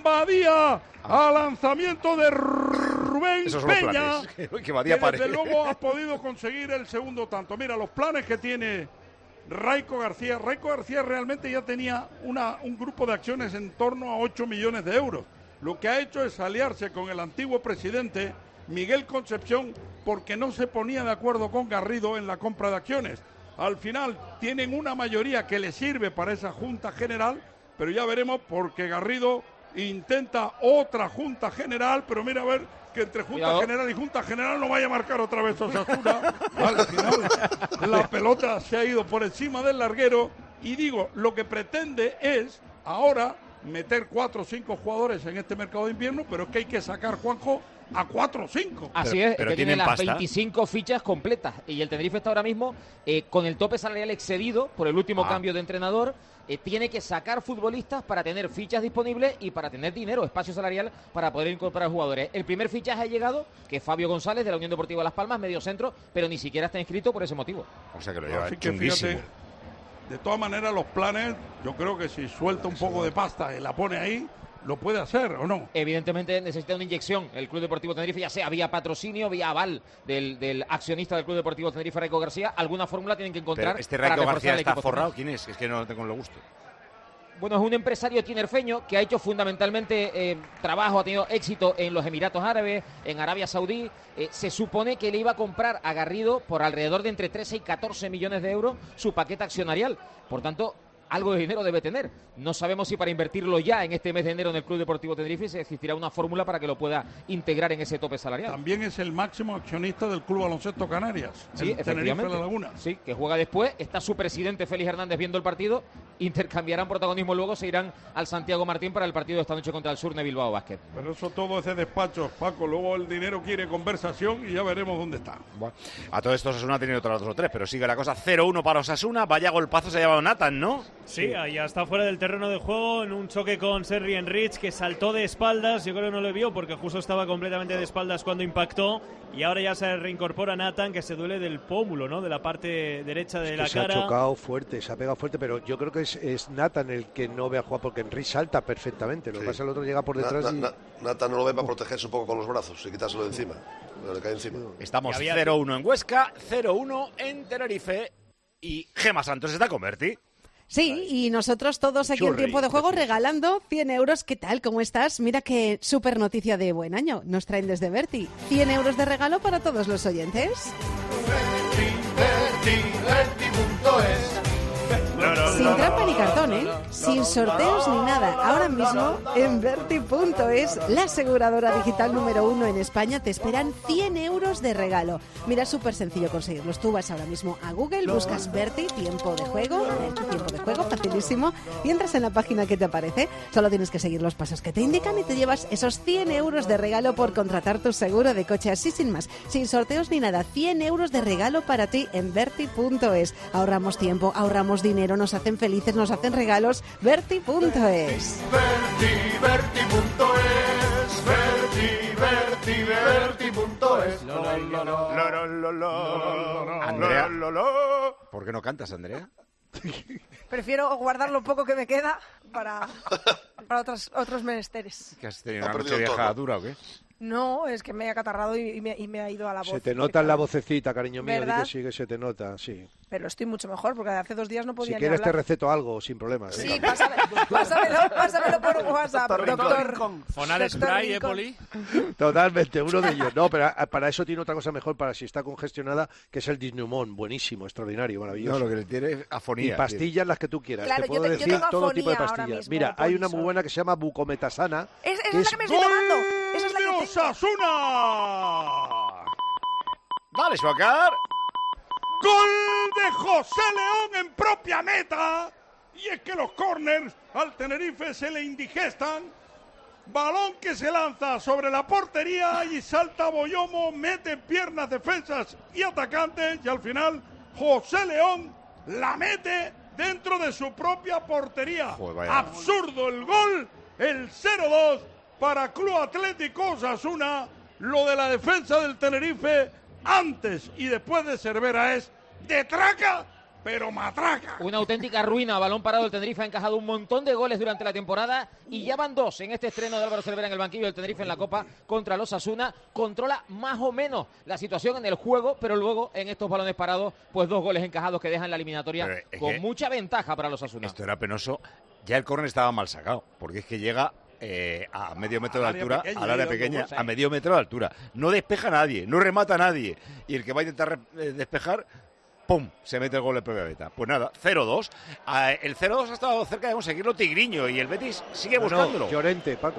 Badía a lanzamiento de Rubén Esos son los Peña! planes. Que Badía que pare. desde luego ha podido conseguir el segundo tanto. Mira, los planes que tiene Raico García. Raico García realmente ya tenía una, un grupo de acciones en torno a ocho millones de euros. Lo que ha hecho es aliarse con el antiguo presidente Miguel Concepción porque no se ponía de acuerdo con Garrido en la compra de acciones. Al final tienen una mayoría que le sirve para esa Junta General, pero ya veremos porque Garrido intenta otra Junta General, pero mira a ver que entre Junta Cuidado. General y Junta General no vaya a marcar otra vez Osasuna. Al final la pelota se ha ido por encima del larguero y digo, lo que pretende es ahora meter cuatro o cinco jugadores en este mercado de invierno, pero es que hay que sacar, Juanjo, a cuatro o cinco. Así es, que tiene las veinticinco fichas completas y el Tenerife está ahora mismo eh, con el tope salarial excedido por el último Ah. cambio de entrenador. Eh, tiene que sacar futbolistas para tener fichas disponibles y para tener dinero, espacio salarial para poder incorporar jugadores. El primer fichaje ha llegado, que es Fabio González de la Unión Deportiva Las Palmas, medio centro, pero ni siquiera está inscrito por ese motivo. O sea que lo lleva Así que chunguísimo. fíjate, de todas maneras los planes, yo creo que si suelta un poco de pasta y la pone ahí, lo puede hacer o no. Evidentemente necesita una inyección el Club Deportivo Tenerife, ya sea vía patrocinio, vía aval del, del accionista del Club Deportivo Tenerife, Raico García. Alguna fórmula tienen que encontrar. Pero este para Raico reforzar García el está equipo forrado. tenerife. ¿Quién es? Es que no tengo el gusto. Bueno, es un empresario tinerfeño que ha hecho fundamentalmente eh, trabajo, ha tenido éxito en los Emiratos Árabes, en Arabia Saudí. Eh, se supone que le iba a comprar a Garrido por alrededor de entre trece y catorce millones de euros su paquete accionarial. Por tanto, algo de dinero debe tener. No sabemos si para invertirlo ya en este mes de enero en el Club Deportivo Tenerife se existirá una fórmula para que lo pueda integrar en ese tope salarial. También es el máximo accionista del Club Baloncesto Canarias, Sí, el Tenerife efectivamente. de la Laguna. Sí, que juega después. Está su presidente Félix Hernández viendo el partido. Intercambiarán protagonismo luego, se irán al Santiago Martín para el partido de esta noche contra el Surne Bilbao Basket. Pero eso todo es de despacho, Paco. Luego el dinero quiere conversación y ya veremos dónde está. Bueno, a todo esto Osasuna ha tenido otros dos o tres, pero sigue la cosa cero uno para Osasuna. Vaya golpazo se ha llevado Nathan, ¿no? Sí, ahí está fuera del terreno de juego en un choque con Serri Enrich que saltó de espaldas. Yo creo que no lo vio porque justo estaba completamente de espaldas cuando impactó. Y ahora ya se reincorpora Nathan, que se duele del pómulo, ¿no? De la parte derecha de Es la que se cara. ha chocado fuerte, se ha pegado fuerte, pero yo creo que es, es Nathan el que no ve a jugar, porque Henry salta perfectamente. Lo que Sí. pasa es que el otro llega por detrás Na- y... na- Nathan no lo ve para protegerse un poco con los brazos y quitárselo de encima. Le cae encima. Estamos Y había- cero uno en Huesca, cero uno en Tenerife y Gema Santos está con Berti. Sí, y nosotros todos aquí en Churri, Tiempo de Juego regalando cien euros. ¿Qué tal? ¿Cómo estás? Mira qué súper noticia de buen año. Nos traen desde Berti. cien euros de regalo para todos los oyentes. Sin trampa ni cartón, ¿eh? Sin sorteos ni nada. Ahora mismo en Berti punto es, la aseguradora digital número uno en España, te esperan cien euros de regalo. Mira, es súper sencillo conseguirlos. Tú vas ahora mismo a Google, buscas Berti, tiempo de juego, Berti, tiempo de juego, facilísimo, y entras en la página que te aparece. Solo tienes que seguir los pasos que te indican y te llevas esos cien euros de regalo por contratar tu seguro de coche, así sin más, sin sorteos ni nada. cien euros de regalo para ti en Berti punto es. Ahorramos tiempo, ahorramos dinero, nos hacen felices, nos hacen regalos. Berti punto es. Berti, Berti punto es, Berti, Berti, Berti punto es. Andrea, ¿por qué no cantas, Andrea? Prefiero guardar lo poco que me queda para, para otros, otros menesteres. ¿Que has tenido Ha una perdido noche el vieja tono. dura o qué? No, es que me he acatarrado y, y me, y me ha ido a la voz. Se te nota en la vocecita, cariño mío, di ¿Verdad? que sí, que se te nota, sí. Pero estoy mucho mejor, porque hace dos días no podía Si ni quieres te hablar. receto algo, sin problemas. Sí, pásame- pásamelo, pásamelo por WhatsApp, doctor. Fonar Doctor spray, ¿eh, Rincón. Poli? Totalmente, uno de ellos. No, pero a- para eso tiene otra cosa mejor, para si está congestionada, que es el Disnumón. Buenísimo, extraordinario, maravilloso. No, lo que le tiene es afonía. Y pastillas las que tú quieras. Claro, te yo puedo te- yo decir tengo todo tipo de afonía ahora pastillas. mismo, Mira, por hay una eso. muy buena que se llama bucometasana. Es- esa que es la que me estoy tomando. Esa es la que tengo. ¡Osasuna! Dale, Suacar. ¡Gol de José León en propia meta! Y es que los corners al Tenerife se le indigestan. Balón que se lanza sobre la portería y salta Boyomo, mete piernas, defensas y atacantes. Y al final José León la mete dentro de su propia portería. Joder, vaya. Absurdo el gol, el cero dos para Club Atlético Osasuna. Lo de la defensa del Tenerife antes y después de Cervera es de traca, pero matraca. Una auténtica ruina. Balón parado. El Tenerife ha encajado un montón de goles durante la temporada y ya van dos en este estreno de Álvaro Cervera en el banquillo del Tenerife en la Copa contra los Osasuna. Controla más o menos la situación en el juego, pero luego en estos balones parados, pues dos goles encajados que dejan la eliminatoria Pero es con que mucha ventaja para los Osasuna. Esto era penoso. Ya el córner estaba mal sacado, porque es que llega eh, a medio metro de Al área altura, pequeña, al área y dando pequeña, vueltas. a medio metro de altura. No despeja a nadie, no remata a nadie. Y el que va a intentar re- eh, despejar, ¡pum!, se mete el gol de propia meta. Pues nada, cero dos. Ah, el cero dos ha estado cerca de conseguirlo Tigriño y el Betis sigue No, no, buscándolo. Llorente, Paco.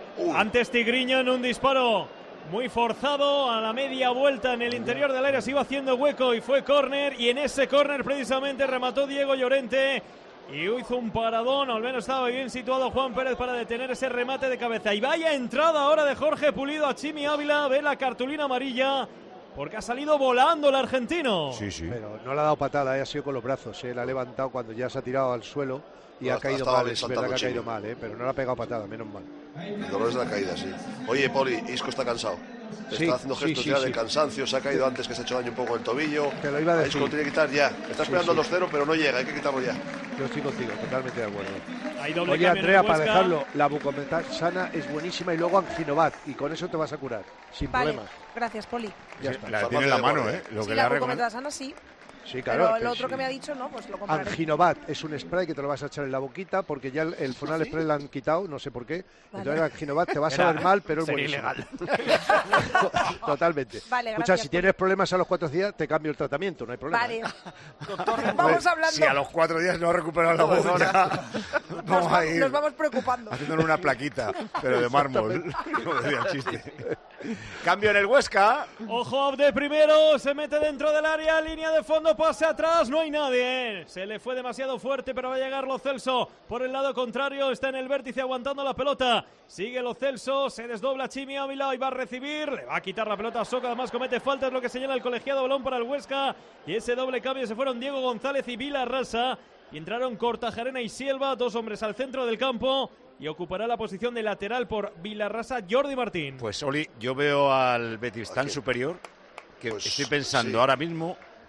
Antes Tigriño en un disparo muy forzado a la media vuelta en el interior del área, se iba haciendo hueco y fue córner, y en ese córner precisamente remató Diego Llorente y hizo un paradón, o al menos estaba bien situado Juan Pérez para detener ese remate de cabeza. Y vaya entrada ahora de Jorge Pulido a Chimi Ávila, ve la cartulina amarilla porque ha salido volando el argentino. Sí, sí. Pero no le ha dado patada, eh, ha sido con los brazos. Eh, la ha levantado cuando ya se ha tirado al suelo y No, ha está- caído estaba mal. bien Es verdad saltando que ha caído Chimi. mal, eh, pero no le ha pegado patada, menos mal. El dolor es de la caída, sí. Oye, Poli, Isco está cansado. Sí, está haciendo sí, gestos sí, ya sí. de cansancio, se ha caído antes que se ha hecho daño un poco el tobillo. Te lo iba a decir. Isco lo tiene que quitar ya. Está Sí, esperando sí. el dos cero, pero no llega, hay que quitarlo ya. Yo estoy contigo, totalmente de acuerdo. Hay doble Oye, cambio en el Andrea, para Huesca. dejarlo, la bucometasana es buenísima y luego Anginovat, y con eso te vas a curar, sin Vale, problemas. gracias, Poli. Ya está. La tiene en la mano, ¿eh? Lo Sí, que le la ha recomendado. bucometasana sí. Sí, claro. Pero pero lo otro sí. que me ha dicho, no, pues lo compraré. Anginovat es un spray que te lo vas a echar en la boquita porque ya el, el Fonal Spray lo han quitado, no sé por qué. Vale. Entonces Anginovat te va a Era- saber mal, pero es sería buenísimo. Totalmente. Vale, Escucha, gracias, si tienes problemas a los cuatro días, te cambio el tratamiento, no hay problema. Vale. Pues, Vamos hablando. Si a los cuatro días no ha recuperado la voz, ya vamos a ir Nos vamos preocupando. haciéndole una plaquita, pero de mármol, como decía el chiste. Cambio en el Huesca. Ojo de primero, se mete dentro del área, línea de fondo, pase atrás, no hay nadie. Se le fue demasiado fuerte, pero va a llegar Lo Celso por el lado contrario, está en el vértice aguantando la pelota. Sigue Lo Celso, se desdobla Chimi Ávila y va a recibir, le va a quitar la pelota a Soca, además comete falta, es lo que señala el colegiado, balón para el Huesca. Y ese doble cambio se fueron Diego González y Vilarrasa. Y entraron Cortajarena y Silva, dos hombres al centro del campo. Y ocupará la posición de lateral por Vilarrasa Jordi Martín. Pues Oli, yo veo al Betis tan superior que Pues, estoy pensando sí. ahora mismo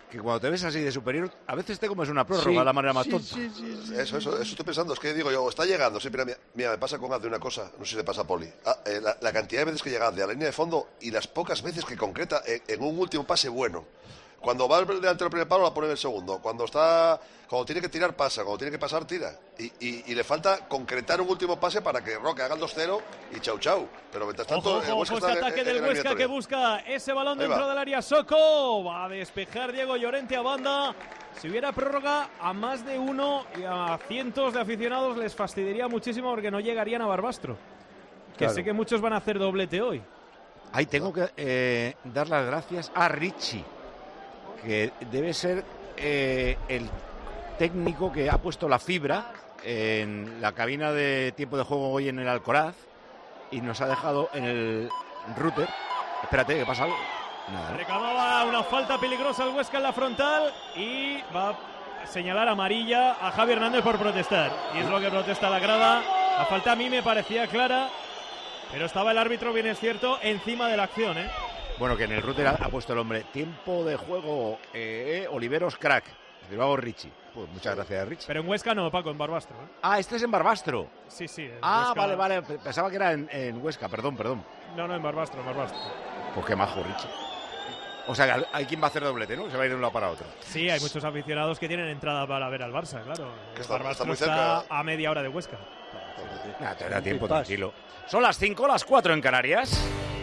que cuando te ves así de superior, a veces te comes una prórroga Sí, de la manera más sí, tonta. sí, sí, sí. Eso, eso, eso estoy pensando. Es que digo yo, está llegando. Sí, mira, mira, mira, me pasa con Gaz de una cosa. No sé si le pasa a Poli. Ah, eh, la, la cantidad de veces que llega de la línea de fondo y las pocas veces que concreta en, en un último pase bueno. Cuando va delante del primer palo, la pone en el segundo. Cuando está, cuando tiene que tirar, pasa. Cuando tiene que pasar, tira. Y, y, y le falta concretar un último pase para que Roque haga el dos cero y chau chau. Pero mientras tanto, Ojo, el ojo, Huesca este está ataque en- del en la Huesca que eliminatoria. busca ese balón Ahí dentro va. del área. Soco va a despejar Diego Llorente a banda. Si hubiera prórroga, a más de uno y a cientos de aficionados les fastidiaría muchísimo porque no llegarían a Barbastro. Que Claro. sé que muchos van a hacer doblete hoy. Ahí tengo que eh, dar las gracias a Richie, que debe ser eh, el técnico que ha puesto la fibra en la cabina de tiempo de juego hoy en el Alcoraz y nos ha dejado en el router. Espérate, ¿qué pasa algo? Nada. Reclamaba una falta peligrosa al Huesca en la frontal y va a señalar amarilla a Javi Hernández por protestar. Y es lo que protesta la grada. La falta a mí me parecía clara, pero estaba el árbitro, bien es cierto, encima de la acción, ¿eh? Bueno, que en el router ha, ha puesto el hombre tiempo de juego eh, Oliveros crack. Lo hago Richie. Pues muchas gracias, Richie. Pero en Huesca no, Paco, en Barbastro, ¿eh? Ah, este es en Barbastro. Sí, sí. en Ah, Huesca- vale, vale. Pensaba que era en, en Huesca. Perdón, perdón. No, no, en Barbastro, en Barbastro. Pues qué majo, Richie. O sea, que hay quien va a hacer doblete, ¿no? Se va a ir de un lado para otro. Sí, hay muchos aficionados que tienen entrada para ver al Barça, claro. Que está- Barbastro está muy está cerca. a media hora de Huesca. Nada, te da tiempo, tranquilo. Son las cinco, las cuatro en Canarias.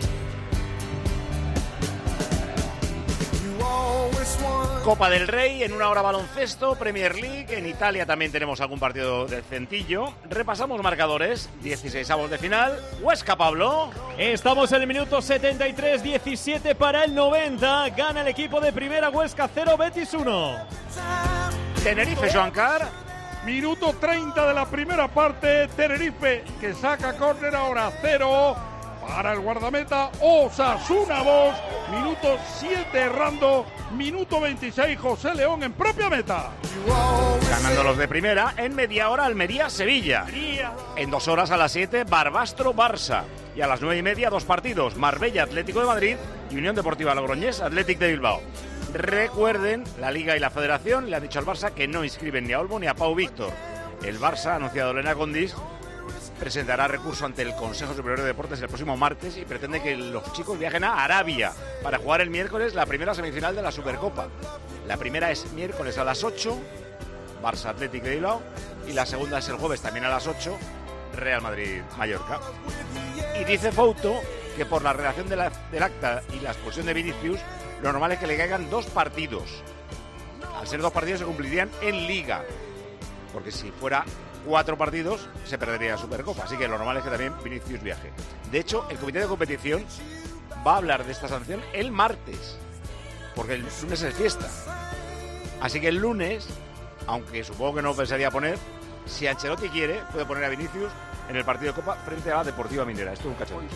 Copa del Rey, en una hora baloncesto, Premier League, en Italia también tenemos algún partido del centillo. Repasamos marcadores, dieciseisavos de final, Huesca, Pablo. Estamos en el minuto setenta y tres, diecisiete para el noventa. Gana el equipo de Primera, Huesca cero, Betis uno. Tenerife, Joan Car. Minuto treinta de la primera parte, Tenerife que saca córner ahora cero para el guardameta Osasuna dos, minuto siete errando, minuto veintiséis José León en propia meta. Ganando los de primera, en media hora Almería-Sevilla. En dos horas a las siete, Barbastro-Barça. Y a las nueve y media, dos partidos, Marbella-Atlético de Madrid y Unión Deportiva Logroñés-Atlético de Bilbao. Recuerden, la Liga y la Federación le han dicho al Barça que no inscriben ni a Olmo ni a Pau Víctor. El Barça, ha anunciado Elena Condis, presentará recurso ante el Consejo Superior de Deportes el próximo martes y pretende que los chicos viajen a Arabia para jugar el miércoles la primera semifinal de la Supercopa. La primera es miércoles a las ocho, Barça Atlético de Bilbao, y la segunda es el jueves también a las ocho, Real Madrid-Mallorca. Y dice Fouto que por la redacción de la- del acta y la expulsión de Vinicius, lo normal es que le caigan dos partidos. Al ser dos partidos se cumplirían en Liga, porque si fuera cuatro partidos se perdería la Supercopa, así que lo normal es que también Vinicius viaje. De hecho, el comité de competición va a hablar de esta sanción el martes, porque el lunes es fiesta. Así que el lunes, aunque supongo que no pensaría poner, si Ancelotti quiere, puede poner a Vinicius en el partido de Copa frente a la Deportiva Minera. Esto es un cachondeo.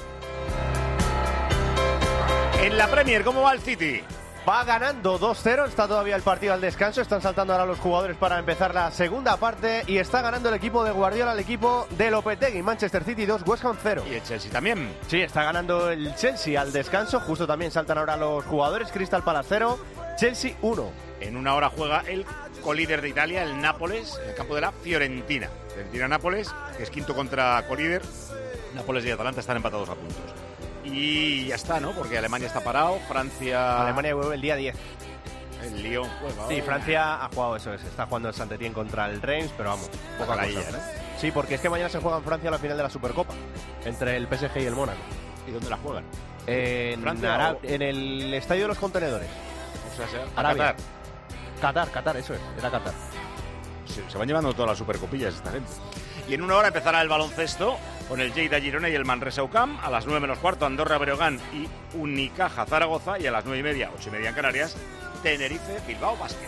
En la Premier, ¿cómo va el City? Va ganando dos cero, está todavía el partido al descanso, están saltando ahora los jugadores para empezar la segunda parte y está ganando el equipo de Guardiola, el equipo de Lopetegui, Manchester City dos, West Ham cero. Y el Chelsea también. Sí, está ganando el Chelsea al descanso, justo también saltan ahora los jugadores, Crystal Palace cero, Chelsea uno. En una hora juega el colíder de Italia, el Nápoles, en el campo de la Fiorentina. Fiorentina-Nápoles, que es quinto contra colíder. Nápoles y Atalanta están empatados a puntos. Y ya está, ¿no? Porque Alemania está parado, Francia... Alemania juega el día diez. El Lyon juega. Sí, hoy. Francia ha jugado, eso es, está jugando el Saint-Étienne contra el Reims, pero vamos, poca Ojalá cosa. ella, ¿no? Sí, porque es que mañana se juega en Francia la final de la Supercopa, entre el P S G y el Mónaco. ¿Y dónde la juegan? En, ¿Francia Ara- o- en el Estadio de los Contenedores. O sea, sea Arabia. Qatar. Qatar, Qatar, eso es, era Qatar. Se, se van llevando todas las supercopillas esta gente. Y en una hora empezará el baloncesto con el Lleida Girona y el Manresa UCAM. A las nueve menos cuarto, Andorra Breogán y Unicaja Zaragoza. Y a las nueve y media, ocho y media en Canarias, Tenerife Bilbao Basket.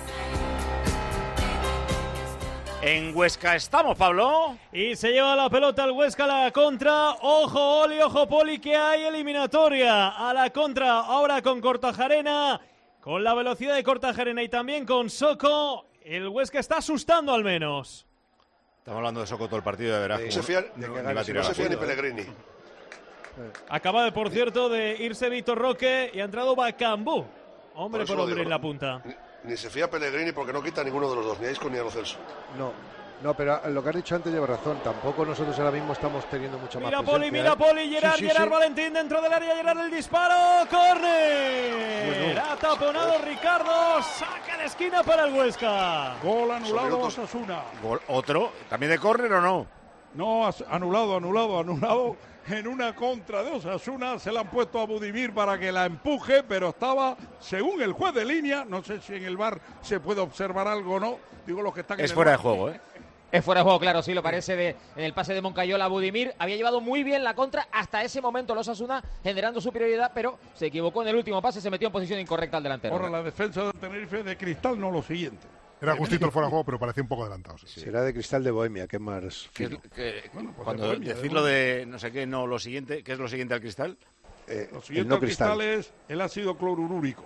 En Huesca estamos, Pablo. Y se lleva la pelota el Huesca a la contra. Ojo, Oli, ojo, Poli, que hay eliminatoria. A la contra, ahora con Kortajarena. Con la velocidad de Kortajarena y también con Soko. El Huesca está asustando al menos. Estamos hablando de Soco todo el partido, de verdad. No se fía, no, no, ni va a no tirar se la fía ni punta, ¿eh? Pellegrini. Acaba, de, por cierto, de irse Víctor Roque y ha entrado Bacambú. Hombre Por eso por lo hombre digo, en ¿no? la punta. ni se fía a Pellegrini porque no quita a ninguno de los dos, ni a Isco ni a Lo Celso. No, no, pero lo que has dicho antes lleva razón. Tampoco nosotros ahora mismo estamos teniendo mucha más Mira presencia. Poli, mira ¿eh? Poli, Gerard, Sí, sí, Gerard sí. Valentín dentro del área, Gerard el disparo, córner. Bueno. Ha taponado Ricardo, saca de esquina para el Huesca. Gol anulado a minutos. Osasuna. Gol, ¿Otro? ¿También de córner o no? No, as- anulado, anulado, anulado. En una contra de Osasuna se la han puesto a Budimir para que la empuje, pero estaba, según el juez de línea, no sé si en el V A R se puede observar algo o no, digo los que están en Es el fuera de V A R. juego, ¿eh? Es fuera de juego, claro, sí, lo parece de, en el pase de Moncayola a Budimir. Había llevado muy bien la contra hasta ese momento los Osasuna, generando superioridad, pero se equivocó en el último pase, se metió en posición incorrecta al delantero. Ahora la defensa del Tenerife de Cristal no lo siguiente. Era justito el fuera de juego, pero parecía un poco adelantado. Sí. Será de Cristal de Bohemia, que es más ¿Qué es fino. lo que- Bueno, pues cuando de Bohemia, decirlo de de no sé qué, no, lo siguiente, ¿qué es lo siguiente al Cristal? Eh, Lo el siguiente no al Cristal cristal es el ácido clorurúrico.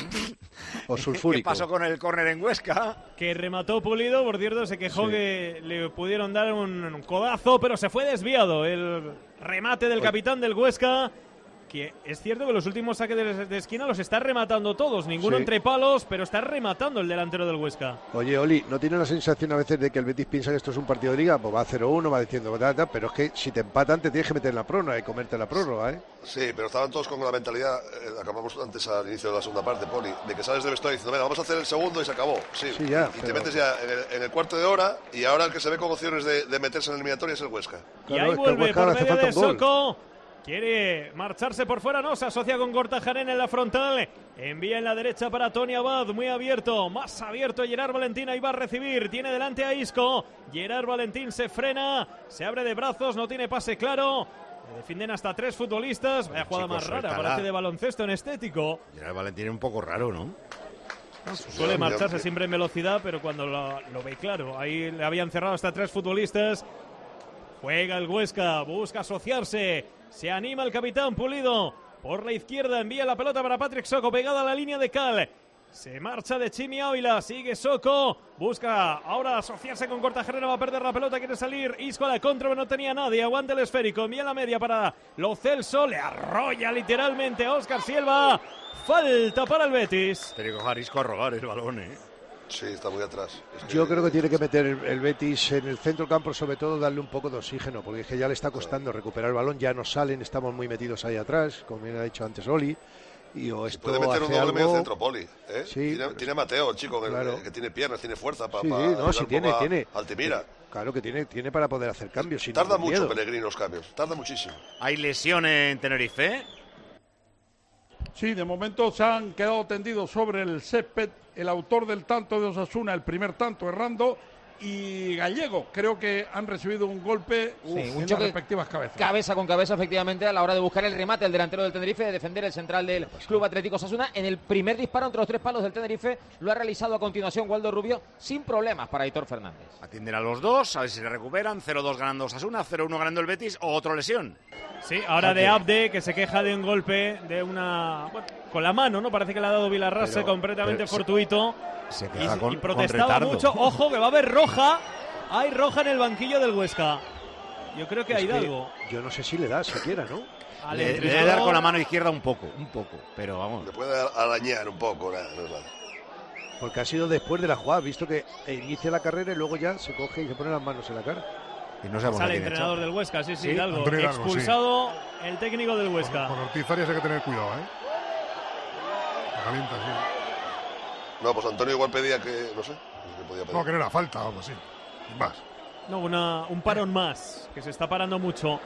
o ¿Qué sulfúrico. pasó con el córner en Huesca? Que remató Pulido, por cierto, se quejó Sí. que le pudieron dar un codazo, pero se fue desviado el remate del capitán del Huesca. Que es cierto que los últimos saques de, de esquina los está rematando todos, ninguno Sí. entre palos, pero está rematando el delantero del Huesca. Oye, Oli, ¿no tiene la sensación a veces de que el Betis piensa que esto es un partido de liga? Pues va a cero uno, va diciendo, ta, ta, pero es que si te empatan te tienes que meter en la prórroga y comerte la prórroga, ¿eh? Sí, pero estaban todos con la mentalidad, eh, acabamos antes al inicio de la segunda parte, Poli, de que sales del vestuario diciendo, venga, vamos a hacer el segundo y se acabó. Sí, Sí, ya, y, y pero- te metes ya en el, en el cuarto de hora y ahora el que se ve con opciones de, de meterse en el eliminatorio es el Huesca. Y Claro, ahí es que el vuelve Huesca por hace medio falta de un gol. Soco. Quiere marcharse por fuera, no, se asocia con Cortajarena en la frontal. Envía en la derecha para Tony Abad, muy abierto, más abierto Gerard Valentín, ahí va a recibir. Tiene delante a Isco. Gerard Valentín se frena, se abre de brazos, no tiene pase claro. Le defienden hasta tres futbolistas. Vaya jugada Chico, más rara, suéltala. parece de baloncesto en estético. Gerard Valentín es un poco raro, ¿no? Suele marcharse siempre en velocidad, pero cuando lo, lo ve claro, ahí le habían cerrado hasta tres futbolistas. Juega el Huesca, busca asociarse, se anima el capitán Pulido. Por la izquierda envía la pelota para Patrick Soco, pegada a la línea de Cal. Se marcha de Chimi Ávila, sigue Soco, busca ahora asociarse con Cortajarena, va a perder la pelota, quiere salir Isco a la contra, pero no tenía nadie, aguanta el esférico, envía la media para Lo Celso, le arrolla literalmente a Óscar Silva. Falta para el Betis. Tiene que coger Isco a robar el balón, ¿eh? Sí, está muy atrás. Es Yo creo que tiene que meter el, el Betis en el centro campo, sobre todo darle un poco de oxígeno, porque es que ya le está costando recuperar el balón, ya no salen, estamos muy metidos ahí atrás, como bien ha dicho antes Oli, y o esto Puede meter un hace doble algo... medio centro, Poli. ¿eh? Sí, tiene, tiene a Mateo, el chico, que, claro. que tiene piernas, tiene fuerza para Sí, pa sí, no, ayudar sí un tiene, poco a tiene. Altimira. Claro que tiene, tiene para poder hacer cambios. Sin Tarda ningún mucho miedo. Pellegrini los cambios, tarda muchísimo. ¿Hay lesión en Tenerife? Sí, de momento se han quedado tendidos sobre el césped el autor del tanto de Osasuna, el primer tanto errando, y Gallego. Creo que han recibido un golpe uf, Sí, en un las choque respectivas cabezas. cabeza con cabeza, efectivamente, a la hora de buscar el remate, el delantero del Tenerife, de defender el central del Club Atlético Osasuna. En el primer disparo entre los tres palos del Tenerife lo ha realizado a continuación Waldo Rubio sin problemas para Aitor Fernández. Atienden a los dos, a ver si se recuperan. cero dos ganando Osasuna, cero uno ganando el Betis o otra lesión. Sí, ahora de Abde, que se queja de un golpe, de una... Bueno, con la mano, ¿no? Parece que le ha dado Vilarrase, Pero- completamente pero se- fortuito. Se Y, queda con, y protestaba con retardo. mucho. Ojo, que va a haber roja. Hay roja en el banquillo del Huesca. Yo creo que Es hay que algo. Yo no sé si le da siquiera, ¿no? Al Le, le entrenador. debe dar con la mano izquierda un poco, un poco, pero vamos. Le puede arañar un poco, nada, no es nada. Porque ha sido después de la jugada, visto que inicia la carrera y luego ya se coge y se pone las manos en la cara. Y no sabemos a Sale el quién entrenador echar. del Huesca, sí, sí, Sí, Hidalgo. Antonio Hidalgo, Expulsado el técnico del Huesca. Con Ortiz Arias hay que tener cuidado, ¿eh? La calienta, sí. No, pues Antonio igual pedía que, no sé, que podía pedir. No, que no era falta o algo así. Sin más. No, una, un parón más, que se está parando mucho.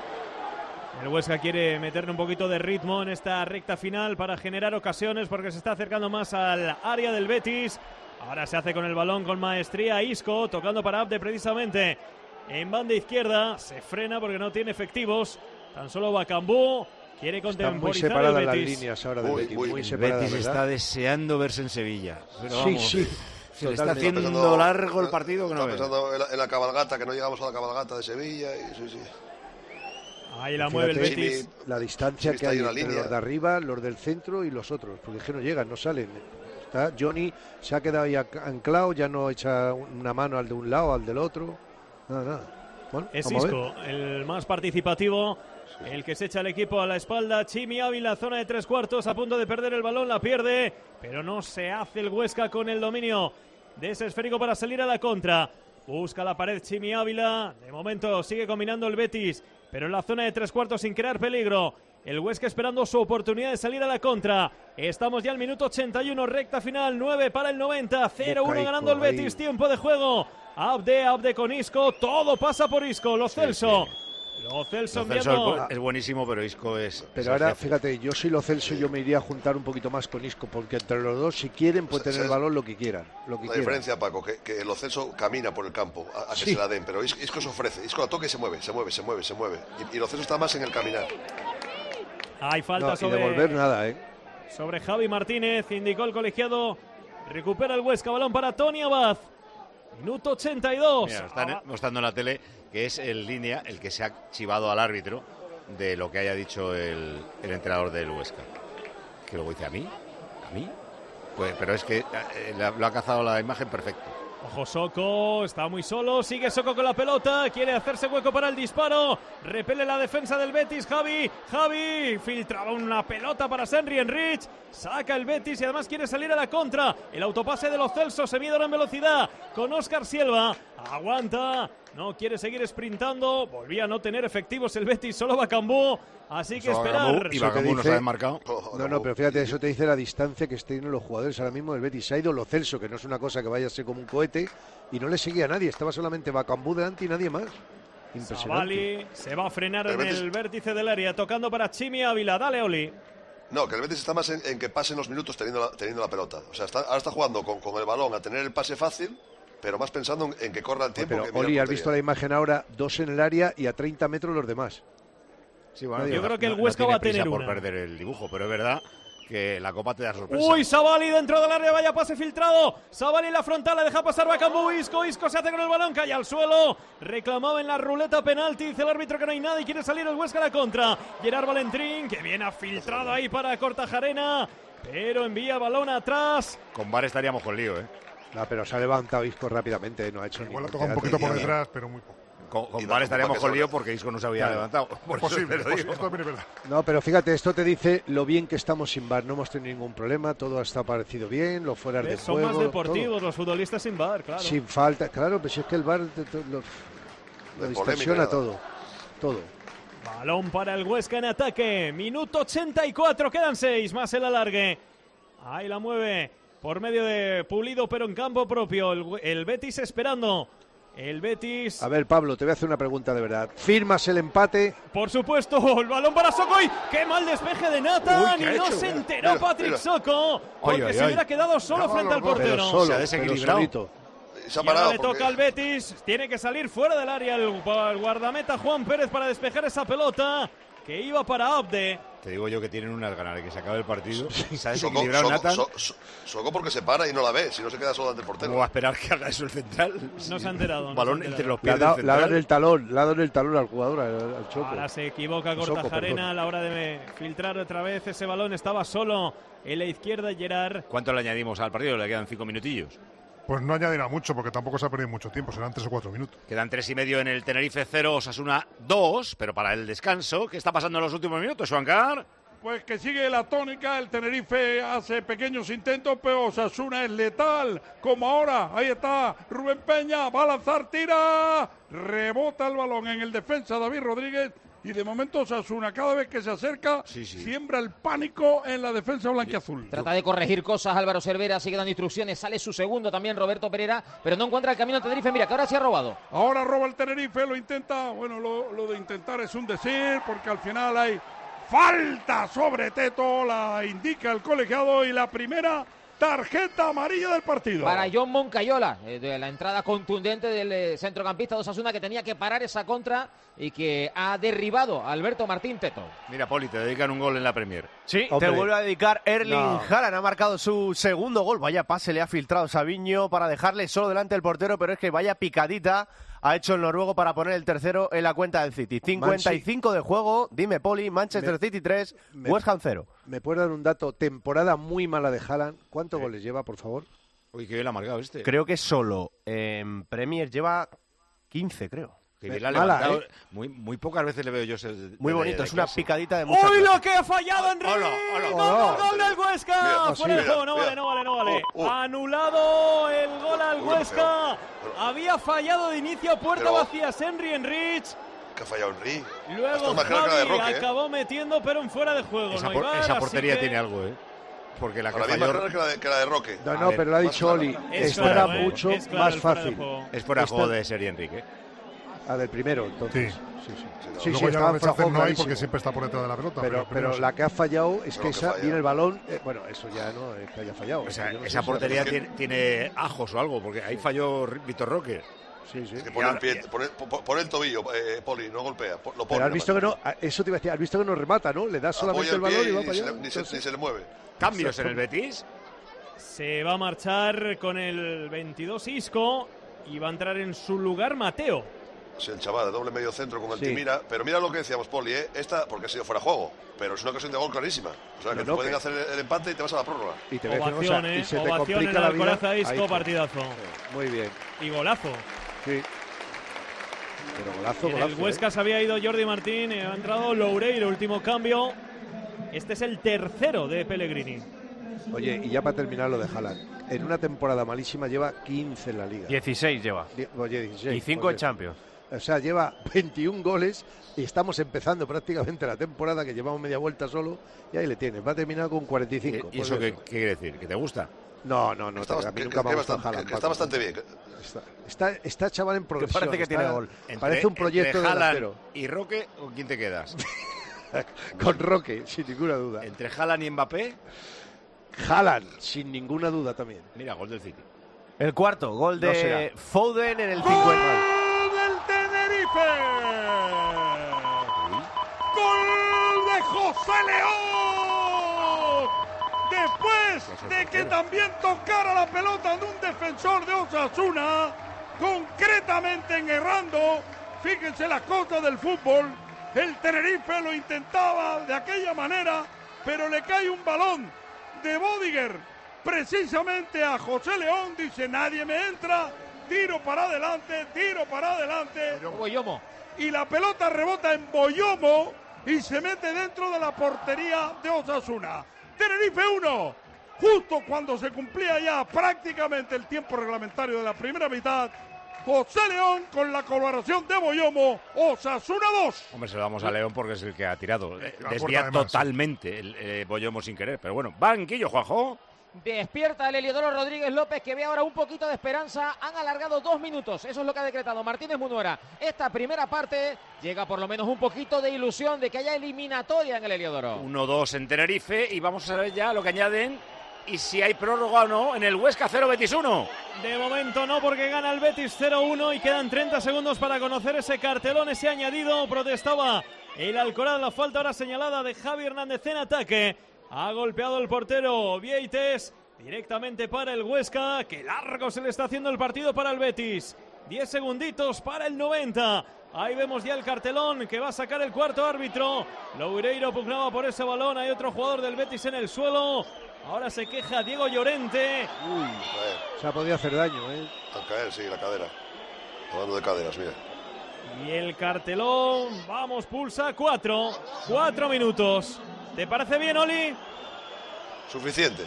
El Huesca quiere meterle un poquito de ritmo en esta recta final para generar ocasiones, porque se está acercando más al área del Betis. Ahora se hace con el balón con maestría Isco, tocando para Abde precisamente en banda izquierda. Se frena porque no tiene efectivos. Tan solo Bacambú quiere Están muy contemporizar el separadas las Betis. líneas ahora del Uy, Betis, uy, muy el El separadas, Betis ¿verdad? está deseando verse en Sevilla. Pero Sí, vamos, sí. se le está Totalmente. haciendo Pensando- largo el partido que no Está ve. pensando en la, en la cabalgata, que no llegamos a la cabalgata de Sevilla. Y, sí, sí. Ahí la mueve el Fíjate Betis. la distancia Sí, que está hay ahí una entre línea. los de arriba, los del centro y los otros, porque es que no llegan, no salen. Está Johnny, se ha quedado ahí ac- anclado, ya no echa una mano al de un lado, al del otro. Nada, nada. Bueno, Es vamos a ver. Isco, el más participativo el que se echa el equipo a la espalda. Chimi Ávila, zona de tres cuartos, a punto de perder el balón, la pierde, pero no se hace el Huesca con el dominio de ese esférico para salir a la contra. Busca la pared Chimi Ávila, de momento sigue combinando el Betis, pero en la zona de tres cuartos sin crear peligro. El Huesca esperando su oportunidad de salir a la contra. Estamos ya al minuto ochenta y uno, recta final, nueve para el noventa, cero uno ganando el Betis, tiempo de juego. Abde, Abde con Isco, todo pasa por Isco, Lo Celso. Sí, sí. Lo Celso enviando... es buenísimo, pero Isco es... Pero es ahora, fíjate, yo soy Lo Celso, yo me iría a juntar un poquito más con Isco, porque entre los dos, si quieren, pueden tener el balón lo que quieran. Lo que la quieran. diferencia, Paco, que, que Lo Celso camina por el campo a, a que Sí. se la den, pero Isco, Isco se ofrece, Isco la toca y se mueve, se mueve, se mueve, se mueve. Y, y Lo Celso está más en el caminar. Hay falta No, y sobre... devolver nada, ¿eh? Sobre Javi Martínez, indicó el colegiado. Recupera el Huesca, balón para Tony Abad. Minuto ochenta y dos. Mira, están mostrando en la tele que es el línea el que se ha chivado al árbitro de lo que haya dicho el, el entrenador del Huesca. Que luego dice, ¿a mí? ¿A mí? Pues, pero es que eh, lo ha cazado la imagen perfecto. Ojo Soko, está muy solo, sigue Soko con la pelota, quiere hacerse hueco para el disparo, repele la defensa del Betis, Javi, Javi, filtraba una pelota para Senri Enrich, saca el Betis y además quiere salir a la contra, el autopase de Lo Celso, se mide ahora en velocidad, con Óscar Silva, aguanta, no quiere seguir sprintando, volvía a no tener efectivos el Betis, solo Bacambú, así que esperar. Y Bacambú nos ha desmarcado. No, no, pero fíjate, eso te dice la distancia que tienen los jugadores ahora mismo del Betis. Se ha ido Lo Celso, que no es una cosa que vaya a ser como un cohete, y no le seguía a nadie. Estaba solamente Bacambú delante y nadie más. Impresionante. Savali se va a frenar El en Betis- el vértice del área, tocando para Chimi Ávila. Dale, Oli. No, que el Betis está más en, en que pasen los minutos teniendo la, teniendo la pelota. O sea, está, ahora está jugando con, con el balón a tener el pase fácil, pero más pensando en, en que corra el tiempo. Pero, que mira Oli, has portería. visto la imagen ahora, dos en el área y a treinta metros los demás. Sí, bueno, Nadie Yo más. creo que el no- no Huesca tiene va a tener prisa por una. perder el dibujo, pero es verdad que la Copa te da sorpresa. Uy, Savali dentro del área, vaya pase filtrado. Savali en la frontal, la deja pasar Bacambú. Isco, Isco se hace con el balón, cae al suelo. Reclamaba en la ruleta penalti, dice el árbitro que no hay nada y quiere salir el Huesca a la contra. Gerard Valentín, que viene a filtrado ahí para Cortajarena, pero envía balón atrás. Con V A R estaríamos con lío, ¿eh? No, pero se ha levantado Isco rápidamente, no ha hecho Igual ningún ha tocado un teatro poquito ni por nada. detrás, pero muy poco. Con, con Y V A R la estaríamos Copa con que lío sobra. porque Isco no se había Claro. levantado. Por Es eso posible, te es lo posible, digo. esto también es verdad. No, pero fíjate, esto te dice lo bien que estamos sin V A R. No hemos tenido ningún problema, todo ha estado parecido bien, los fuera de Son juego. más deportivos todo. los futbolistas sin V A R, claro. Sin falta, claro, pues si es que el V A R te- te- lo, lo De distorsiona polémica, todo. Todo. Balón para el Huesca en ataque. Minuto ochenta y cuatro, quedan seis más el alargue. Ahí la mueve por medio de Pulido, pero en campo propio. El, el Betis esperando. El Betis. A ver, Pablo, te voy a hacer una pregunta de verdad. ¿Firmas el empate? Por supuesto, el balón para Sokoy. ¡Qué mal despeje de Nathan! Uy, ¿qué Y ha no hecho? se Mira, enteró mira, Patrick mira. Soco. Porque Ay, ay, se ay. hubiera quedado solo Vamos, frente al los dos. Pero portero. solo, Se ha pero desequilibrado. solito. Se ha Y ahora parado le porque- toca al Betis. Tiene que salir fuera del área el, el guardameta Juan Pérez para despejar esa pelota que iba para Abde. Te digo yo que tienen unas ganas de que se acabe el partido. Se ha Soco, desequilibrado Soco- Nathan. So- So- Soco porque se para y no la ve, si no se queda solo ante el portero. ¿Cómo va a esperar que haga eso el central? No se ha enterado, no Un se ha balón enterado. entre los Le ha pies dado, del le ha dado en central. el talón, le ha dado en el talón al jugador, al, al Choco. Ahora se equivoca Soco, Cortajarena perdón. a la hora de filtrar otra vez ese balón. Estaba solo en la izquierda Gerard. ¿Cuánto le añadimos al partido? Le quedan cinco minutillos. Pues no añadirá mucho, porque tampoco se ha perdido mucho tiempo, serán tres o cuatro minutos. Quedan tres y medio en el Tenerife cero, Osasuna dos, pero para el descanso, ¿qué está pasando en los últimos minutos, Juancar? Pues que sigue la tónica, el Tenerife hace pequeños intentos, pero Osasuna es letal, como ahora, ahí está Rubén Peña, va a lanzar, tira, rebota el balón en el defensa David Rodríguez, y de momento Osasuna, cada vez que se acerca, Sí, sí. siembra el pánico en la defensa blanquiazul. Trata de corregir cosas Álvaro Cervera, sigue dando instrucciones, sale su segundo también Roberto Pereira, pero no encuentra el camino al Tenerife. Mira que ahora se ha robado. Ahora roba el Tenerife, lo intenta, bueno, lo, lo de intentar es un decir, porque al final hay falta sobre Teto, la indica el colegiado, y la primera tarjeta amarilla del partido. Para John Moncayola, eh, de la entrada contundente del eh, centrocampista de Osasuna, que tenía que parar esa contra y que ha derribado a Alberto Martín Teto. Mira, Poli, te dedican un gol en la Premier. Sí, Hombre. te vuelve a dedicar Erling No. Haaland. Ha marcado su segundo gol. Vaya pase le ha filtrado Sabiño para dejarle solo delante del portero, pero es que vaya picadita ha hecho el noruego para poner el tercero en la cuenta del City. cincuenta y cinco de juego. Dime, Poli, Manchester Me- City tres, me- West Ham cero. ¿Me puedes dar un dato? Temporada muy mala de Haaland. ¿Cuántos goles lleva, por favor? Uy, qué bien ha marcado este. Creo que solo en Premier lleva quince, creo. Que bien la ha Mala, levantado. ¿eh? Muy, muy pocas veces le veo yo. Ser, Muy bonito, de, es una clase. picadita de mucha ¡Uy, clase. lo que ha fallado Enrique! Hola, hola. ¡Gol, Hola. gol del Huesca! Mira, Fuera de mira, juego, no mira. vale, no vale, no vale. Uh, uh. Anulado el gol al Uy, Huesca. pero- Había fallado de inicio a puerta Pero- vacía Henry Enrich. Que ha fallado Henry. Luego Esto es más claro que la de Javi Roque, ¿eh? acabó metiendo, pero en fuera de juego. Esa, no hay por- VAR, esa así portería que- tiene algo, ¿eh? Porque la que Para mí más falló clara que la de, que la de Roque. No, A no, ver, pero lo ha más dicho claro. Oli. Es Esta claro, era ¿eh? mucho Es claro más el fuera de fácil. juego. es fuera de Esta- juego de Seri Enrique. Ah, del primero, entonces. Sí. Sí, sí. Sí, no. Sí, sí, Luego ya estaba los en fuera de rechaces juego no hay clarísimo. porque siempre está por detrás de la pelota. Pero, primero pero la que ha fallado es Pero que que esa falla. viene el balón. eh, bueno, eso ya no es que haya fallado. O sea, Yo no sé esa si portería la- tiene, tiene ajos o algo, porque ahí falló Víctor Roque. Sí, sí. Es que pone el pie, pone, po- pone el tobillo, eh, Poli, no golpea. po- Lo pone. Pero has nada visto más. que no, ah, eso te iba a decir, has visto que no remata, ¿no? Le da solamente Apoya el balón pie y va y para se allá. le- ni, se, ni se le mueve. Cambios en el Betis. Se va a marchar con el veintidós Isco y va a entrar en su lugar Mateo. Es el chaval de doble medio centro con Sí. Altimira. Pero mira lo que decíamos, Poli, ¿eh? Esta, porque ha sido fuera de juego. Pero es una ocasión de gol clarísima. O sea, que No, te no, pueden que- hacer el, el empate y te vas a la prórroga. Y te voy a decir una Ovación, cosa, ¿eh? y se te Ovación en complica la vida. Alcoraza Isco, Ahí está. partidazo. Muy bien. Y golazo. Sí. Pero golazo, En golazo. el Huesca ¿eh? se había ido Jordi Martín, eh, ha entrado Loureiro, último cambio. Este es el tercero de Pellegrini. Oye, y ya para terminar lo de Haaland. En una temporada malísima lleva quince en la liga. dieciséis lleva. Die- Oye, dieciséis. Y cinco Pues en Champions. O sea, lleva veintiún goles y estamos empezando prácticamente la temporada, que llevamos media vuelta solo, y ahí le tienes. Va a terminar con cuarenta y cinco. ¿Y pues eso qué, eso. qué quiere decir? ¿Que te gusta? No, no, no. Está, a bast- mí que- nunca que- me ha que gustado bastante- Haaland, que está Paco. bastante bien. Está, está, está chaval en progresión. parece que está- tiene gol. Parece un proyecto entre de Haaland delantero. y Roque, ¿con quién te quedas? Con Roque, sin ninguna duda. ¿Entre Haaland y Mbappé? Haaland, sin ninguna duda también. Mira, gol del City. El cuarto, gol No será. de Foden en el cincuenta. del Tenerife. Gol de José León. Después de que también tocara la pelota de un defensor de Osasuna, concretamente en errando. Fíjense las cosas del fútbol. El Tenerife lo intentaba de aquella manera, pero le cae un balón de Bodiger precisamente a José León. Dice, nadie me entra. Tiro para adelante, tiro para adelante. Boyomo. Y la pelota rebota en Boyomo y se mete dentro de la portería de Osasuna. Tenerife uno. Justo cuando se cumplía ya prácticamente el tiempo reglamentario de la primera mitad, José León con la colaboración de Boyomo, Osasuna dos. Hombre, se lo damos a León porque es el que ha tirado. Eh, La Desvía puerta además, sí. totalmente el eh, Boyomo sin querer. Pero bueno, banquillo, Juanjo. Despierta el Heliodoro Rodríguez López, que ve ahora un poquito de esperanza. Han alargado dos minutos. Eso es lo que ha decretado Martínez Munuera. Esta primera parte llega por lo menos un poquito de ilusión de que haya eliminatoria en el Heliodoro. uno dos en Tenerife y vamos a ver ya lo que añaden y si hay prórroga o no en el Huesca cero Betis uno. De momento no, porque gana el Betis cero uno y quedan treinta segundos para conocer ese cartelón, ese añadido. Protestaba el Alcoraz, la falta ahora señalada de Javi Hernández en ataque. Ha golpeado el portero Vieites directamente para el Huesca. Que largo se le está haciendo el partido para el Betis. Diez segunditos para el noventa. Ahí vemos ya el cartelón que va a sacar el cuarto árbitro. Loureiro pugnaba por ese balón. Hay otro jugador del Betis en el suelo. Ahora se queja Diego Llorente. Uy, caer. Se ha podido hacer daño, ¿eh? A caer, sí, la cadera. Hablando de caderas, mira. Y el cartelón, vamos, pulsa cuatro. Cuatro minutos. ¿Te parece bien, Oli? Suficiente.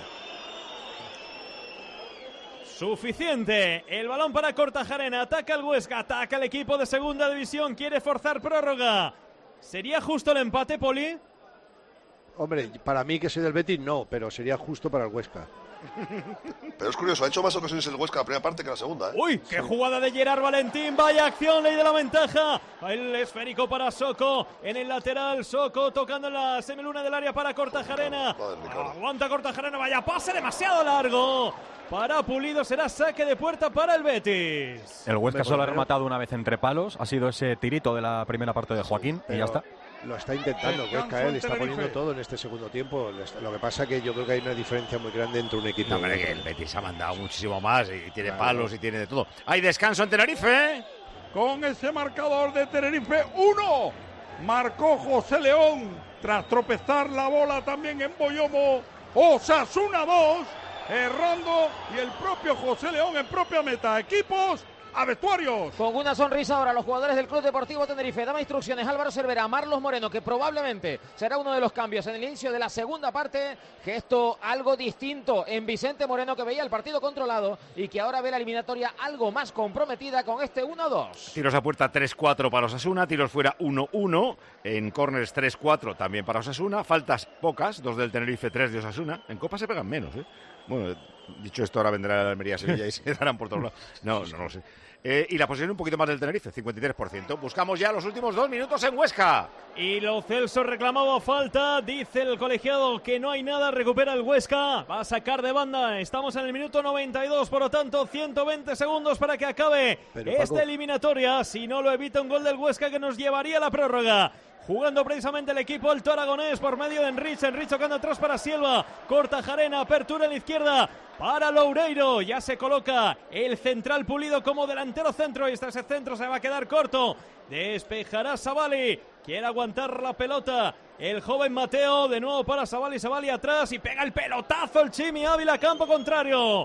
Suficiente. El balón para Kortajarena. Ataca el Huesca. Ataca el equipo de segunda división. Quiere forzar prórroga. ¿Sería justo el empate, Poli? Hombre, para mí que soy del Betis, no, pero sería justo para el Huesca. Pero es curioso, ha hecho más ocasiones el Huesca la primera parte que la segunda, ¿eh? ¡Uy! ¡Qué jugada de Gerard Valentín! ¡Vaya acción! Ley de la ventaja. El esférico para Soko. En el lateral, Soko tocando en la semiluna del área para Kortajarena. Aguanta Kortajarena. Vaya pase demasiado largo. Para Pulido será saque de puerta para el Betis. El Huesca solo ha rematado una vez entre palos. Ha sido ese tirito de la primera parte de Joaquín y ya está. Lo está intentando, El Huesca, ganso él está en poniendo Tenerife. todo en este segundo tiempo. Lo que pasa que yo creo que hay una diferencia muy grande entre un equipo No, y hombre, otro. que el Betis ha mandado muchísimo más y tiene Claro. palos y tiene de todo. Hay descanso en Tenerife. Con ese marcador de Tenerife uno. Marcó José León tras tropezar la bola también en Boyomo. Osasuna dos. Errando y el propio José León en propia meta. Equipos a vestuarios. Con una sonrisa ahora los jugadores del Club Deportivo Tenerife. Dame instrucciones Álvaro Cervera, Marlos Moreno, que probablemente será uno de los cambios en el inicio de la segunda parte. Gesto algo distinto en Vicente Moreno, que veía el partido controlado y que ahora ve la eliminatoria algo más comprometida con este uno dos. Tiros a puerta tres cuatro para Osasuna, tiros fuera uno uno, en córners tres cuatro también para Osasuna, faltas pocas, dos del Tenerife, tres de Osasuna. En Copa se pegan menos, ¿eh? Bueno, dicho esto, ahora vendrá la Almería Sevilla y se darán por todos lados. No, no lo sé. Eh, y la posición un poquito más del Tenerife, cincuenta y tres por ciento. Buscamos ya los últimos dos minutos en Huesca. Y Lo Celso reclamaba falta, dice el colegiado que no hay nada, recupera el Huesca, va a sacar de banda, estamos en el minuto noventa y dos, por lo tanto ciento veinte segundos para que acabe Pero, esta Paco, eliminatoria, si no lo evita un gol del Huesca que nos llevaría a la prórroga. Jugando precisamente el equipo alto aragonés por medio de Enrich, Enrich tocando atrás para Silva, corta Jarena, apertura en la izquierda para Loureiro, ya se coloca el central Pulido como delantero centro y este ese centro se va a quedar corto, despejará Savali, quiere aguantar la pelota el joven Mateo, de nuevo para Savali, Savali atrás y pega el pelotazo el Chimi Ávila, campo contrario.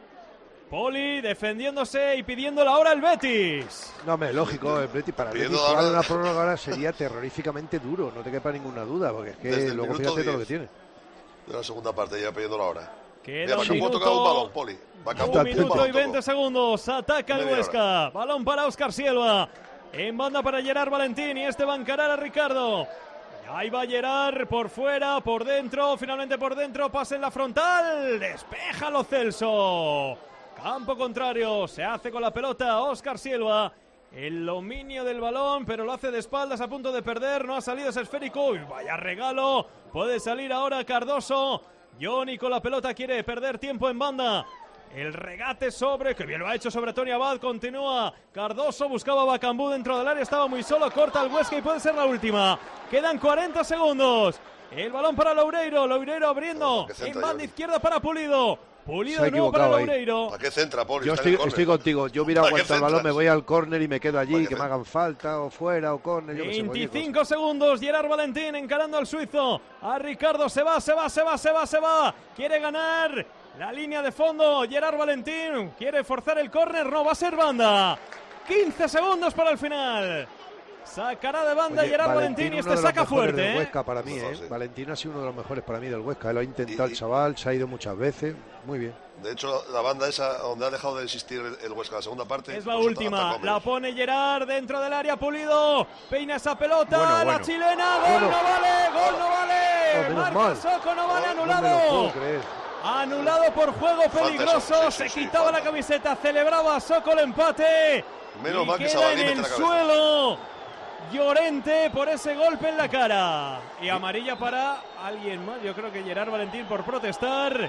Poli defendiéndose y pidiendo la hora el Betis. No, hombre, lógico, el Betis para el Pidiendo Betis jugar ahora- una prórroga ahora sería terroríficamente duro, no te quepa ninguna duda, porque es que Desde el luego minuto fíjate todo lo que diez. tiene. De la segunda parte, ya pidiendo la hora. Queda Mira, un Bacambu ha tocado un minuto. balón, Poli. Bacambu, Un un minuto balón y tocó. veinte segundos. Ataca el Media Huesca. Balón para Óscar Silva. En banda para Gerard Valentín y este va a encarar a Ricardo. Ahí va Gerard por fuera, por dentro, finalmente por dentro, pase en la frontal. Despeja Lo Celso. Campo contrario, se hace con la pelota Óscar Silva. El dominio del balón, pero lo hace de espaldas, a punto de perder. No ha salido ese esférico. Uy, vaya regalo. Puede salir ahora Cardoso. Johnny con la pelota quiere perder tiempo en banda. El regate sobre, que bien lo ha hecho sobre Tony Abad, continúa Cardoso, buscaba a Bacambú dentro del área, estaba muy solo, corta el Huesca y puede ser la última. Quedan cuarenta segundos. El balón para Loureiro, Loureiro abriendo en banda izquierda para Pulido. Pulido Se ha de nuevo para equivocado ahí. Loureiro. ¿Para qué centra, Poli? Yo Está en estoy, el estoy córner. contigo, yo hubiera ¿Para qué aguantado el balón, centras? me voy al córner y me quedo allí, ¿Para qué que me centras? hagan falta o fuera o córner, yo que sé, cualquier cosa. veinticinco segundos, Gerard Valentín encarando al suizo. A Ricardo, se va, se va, se va, se va, se va. Quiere ganar la línea de fondo. Gerard Valentín quiere forzar el córner, no, va a ser banda. quince segundos para el final. Sacará de banda Oye, Gerard Valentín, Valentín, y uno este de los saca mejores fuerte. del ¿eh? Huesca para mí, ¿eh? Valentín ha sido uno de los mejores para mí del Huesca. Lo ha intentado el chaval, se ha ido muchas veces. Muy bien. De hecho, la banda esa donde ha dejado de existir el, el Huesca, la segunda parte. Es la pues, última, atacó la menos. pone Gerard dentro del área, Pulido, peina esa pelota, Bueno, la bueno. chilena, gol Bueno. no vale, gol no vale, Oh, menos Marca mal. Soco, no vale, No me lo anulado. puedo creer. Anulado por juego Falta peligroso, eso, sí, sí, se sí, quitaba falta. la camiseta, celebraba Soco el empate. Menos y mal que queda Sabalí en mete el la cabeza. suelo Llorente por ese golpe en la cara. Y amarilla para alguien más, yo creo que Gerard Valentín por protestar.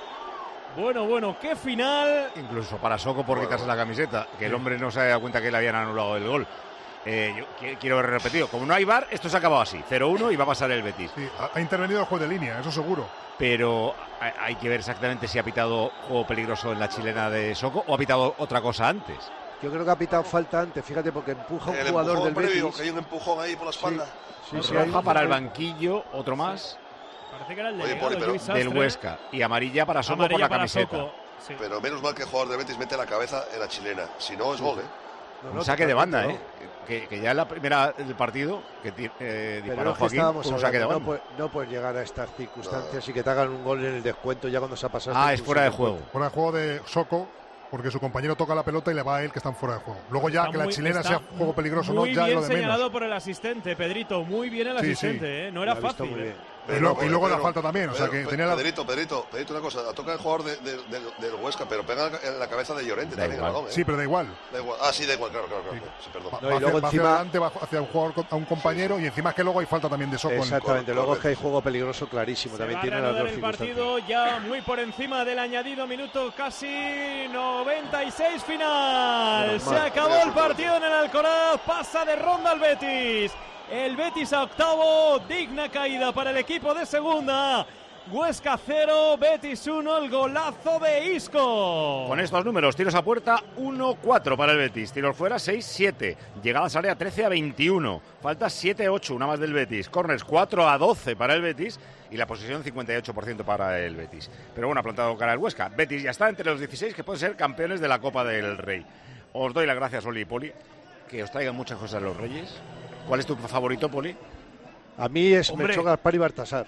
Bueno, bueno, qué final. Incluso para Soco por quitarse la camiseta, que el hombre no se ha dado cuenta que le habían anulado el gol. Eh, yo qui- quiero ver repetido. Como no hay V A R, esto se ha acabado así. cero uno y va a pasar el Betis. Sí, ha, ha intervenido el juez de línea, eso seguro. Pero hay, hay que ver exactamente si ha pitado juego peligroso en la chilena de Soco o ha pitado otra cosa antes. Yo creo que ha pitado falta antes, fíjate, porque empuja a un El jugador empujón del previo, Betis. que hay un empujón ahí por la espalda. Sí, sí, Roja hay un- para el banquillo, otro más Parece que era el Oye, delegado, Poli, pero- Luis Sastre. del Huesca. Y amarilla para Soco Amarilla por la para camiseta. Soco, sí. Pero menos mal que el jugador de Betis mete la cabeza en la chilena. Si no, es gol, ¿eh? No, Un no, saque de banda, totalmente, ¿eh? Que, que ya en la primera del partido que ti- eh, Pero disparó es que Joaquín, estábamos fue un saque de hablando, banda. no, puede- no puedes llegar a estas circunstancias y que te hagan un gol en el descuento ya cuando se ha pasado. Ah, esta es fuera de inclusión juego. Fuera de juego de Soco, porque su compañero toca la pelota y le va a él que están fuera de juego. Luego ya Está que la muy- chilena está sea juego peligroso, no, muy ya es bien lo de señalado menos. por el asistente, Pedrito. Muy bien el Sí, sí. asistente, ¿eh? No era Lo ha visto fácil. muy ¿eh? bien. Y luego, y luego la Pedro, falta también, o sea Pedro, que Pe- tenía la... Pedrito, Pedrito, Pedrito, una cosa. Toca el jugador de- de- de- del Huesca, pero pega en la cabeza de Llorente Da también el igual. balón, ¿eh? Sí, pero da igual. Da igual. Ah, sí, da igual, claro, claro, claro. Sí, perdón. Va, No, va y luego hacia, va hacia encima- adelante, va hacia un jugador, a un compañero, y encima es que luego hay falta también de Soco. en- Exactamente, luego es que hay juego peligroso clarísimo. Se También va a tiene las reanudar dos el circunstancias. partido ya muy por encima del añadido minuto casi noventa y seis final. Menos Se mal. acabó el partido en el Alcoraz, pasa de ronda al Betis. El Betis a octavo, digna caída para el equipo de segunda. Huesca cero, Betis uno, el golazo de Isco. Con estos números, tiros a puerta uno cuatro para el Betis, tiros fuera seis siete, llegadas al área trece a veintiuno, faltas siete ocho, una más del Betis, corners cuatro a doce para el Betis y la posesión cincuenta y ocho por ciento para el Betis. Pero bueno, ha plantado cara el Huesca. Betis ya está entre los dieciséis que pueden ser campeones de la Copa del Rey. os doy las gracias, Oli y Poli, que os traigan muchas cosas de los Reyes. ¿Cuál es tu favorito, Poli? A mí es Hombre. Melchor, Gaspar y Baltasar.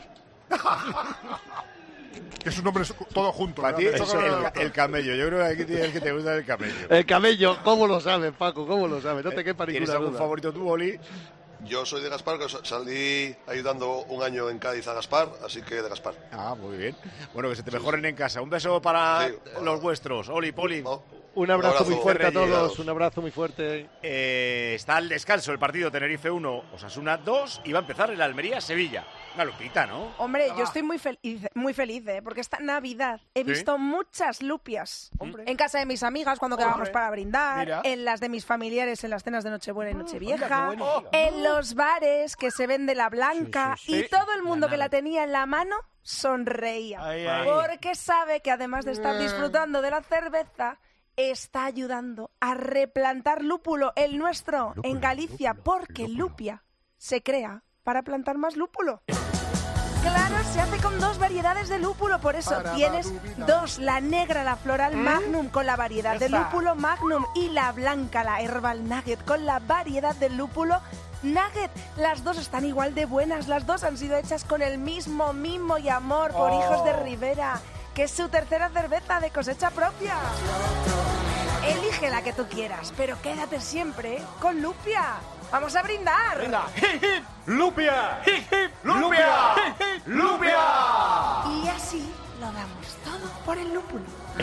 Que es un nombre todo junto. Para ti ¿verdad? es el, el camello. Yo creo que aquí tienes el que te gusta el camello. El camello, ¿cómo lo sabes, Paco? ¿Cómo lo sabes? No te quepa ¿Tienes ninguna algún duda. favorito tú, Oli? Yo soy de Gaspar, que salí ayudando un año en Cádiz a Gaspar, así que de Gaspar. Ah, muy bien. Bueno, que se te mejoren en casa. Un beso para Sí, los vuestros. Oli, Poli. Un abrazo, abrazo. muy fuerte a Reyes. todos, un abrazo muy fuerte. Eh, está al descanso el partido Tenerife uno, Osasuna dos y va a empezar el Almería-Sevilla. Una lupita, ¿no? Hombre, yo estoy muy feliz, muy feliz, ¿eh? Porque esta Navidad he ¿Sí? visto muchas lupias. En casa de mis amigas cuando quedábamos para brindar, Mira. en las de mis familiares en las cenas de Nochebuena y Nochevieja, anda, qué bueno. en los bares que se vende la blanca Sí, sí, sí. y todo el mundo que la tenía en la mano sonreía. Ay, ay. Porque sabe que además de estar disfrutando de la cerveza, está ayudando a replantar lúpulo, el nuestro, en Galicia, porque Lupia se crea para plantar más lúpulo. Claro, se hace con dos variedades de lúpulo, por eso Para tienes Badubina. dos, la negra, la floral Magnum con la variedad de Esa. lúpulo Magnum y la blanca, la Herbal Nugget con la variedad de lúpulo Nugget. Las dos están igual de buenas, las dos han sido hechas con el mismo mimo y amor por Oh. Hijos de Rivera, que es su tercera cerveza de cosecha propia. Elige la que tú quieras, pero quédate siempre con Lupia. ¡Vamos a brindar! ¡Lupia! ¡Lupia! ¡Lupia! Y así lo damos todo por el lúpulo.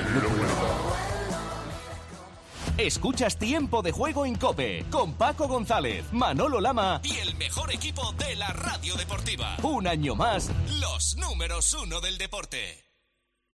Escuchas Tiempo de Juego en COPE con Paco González, Manolo Lama y el mejor equipo de la radio deportiva. Un año más, los números uno del deporte.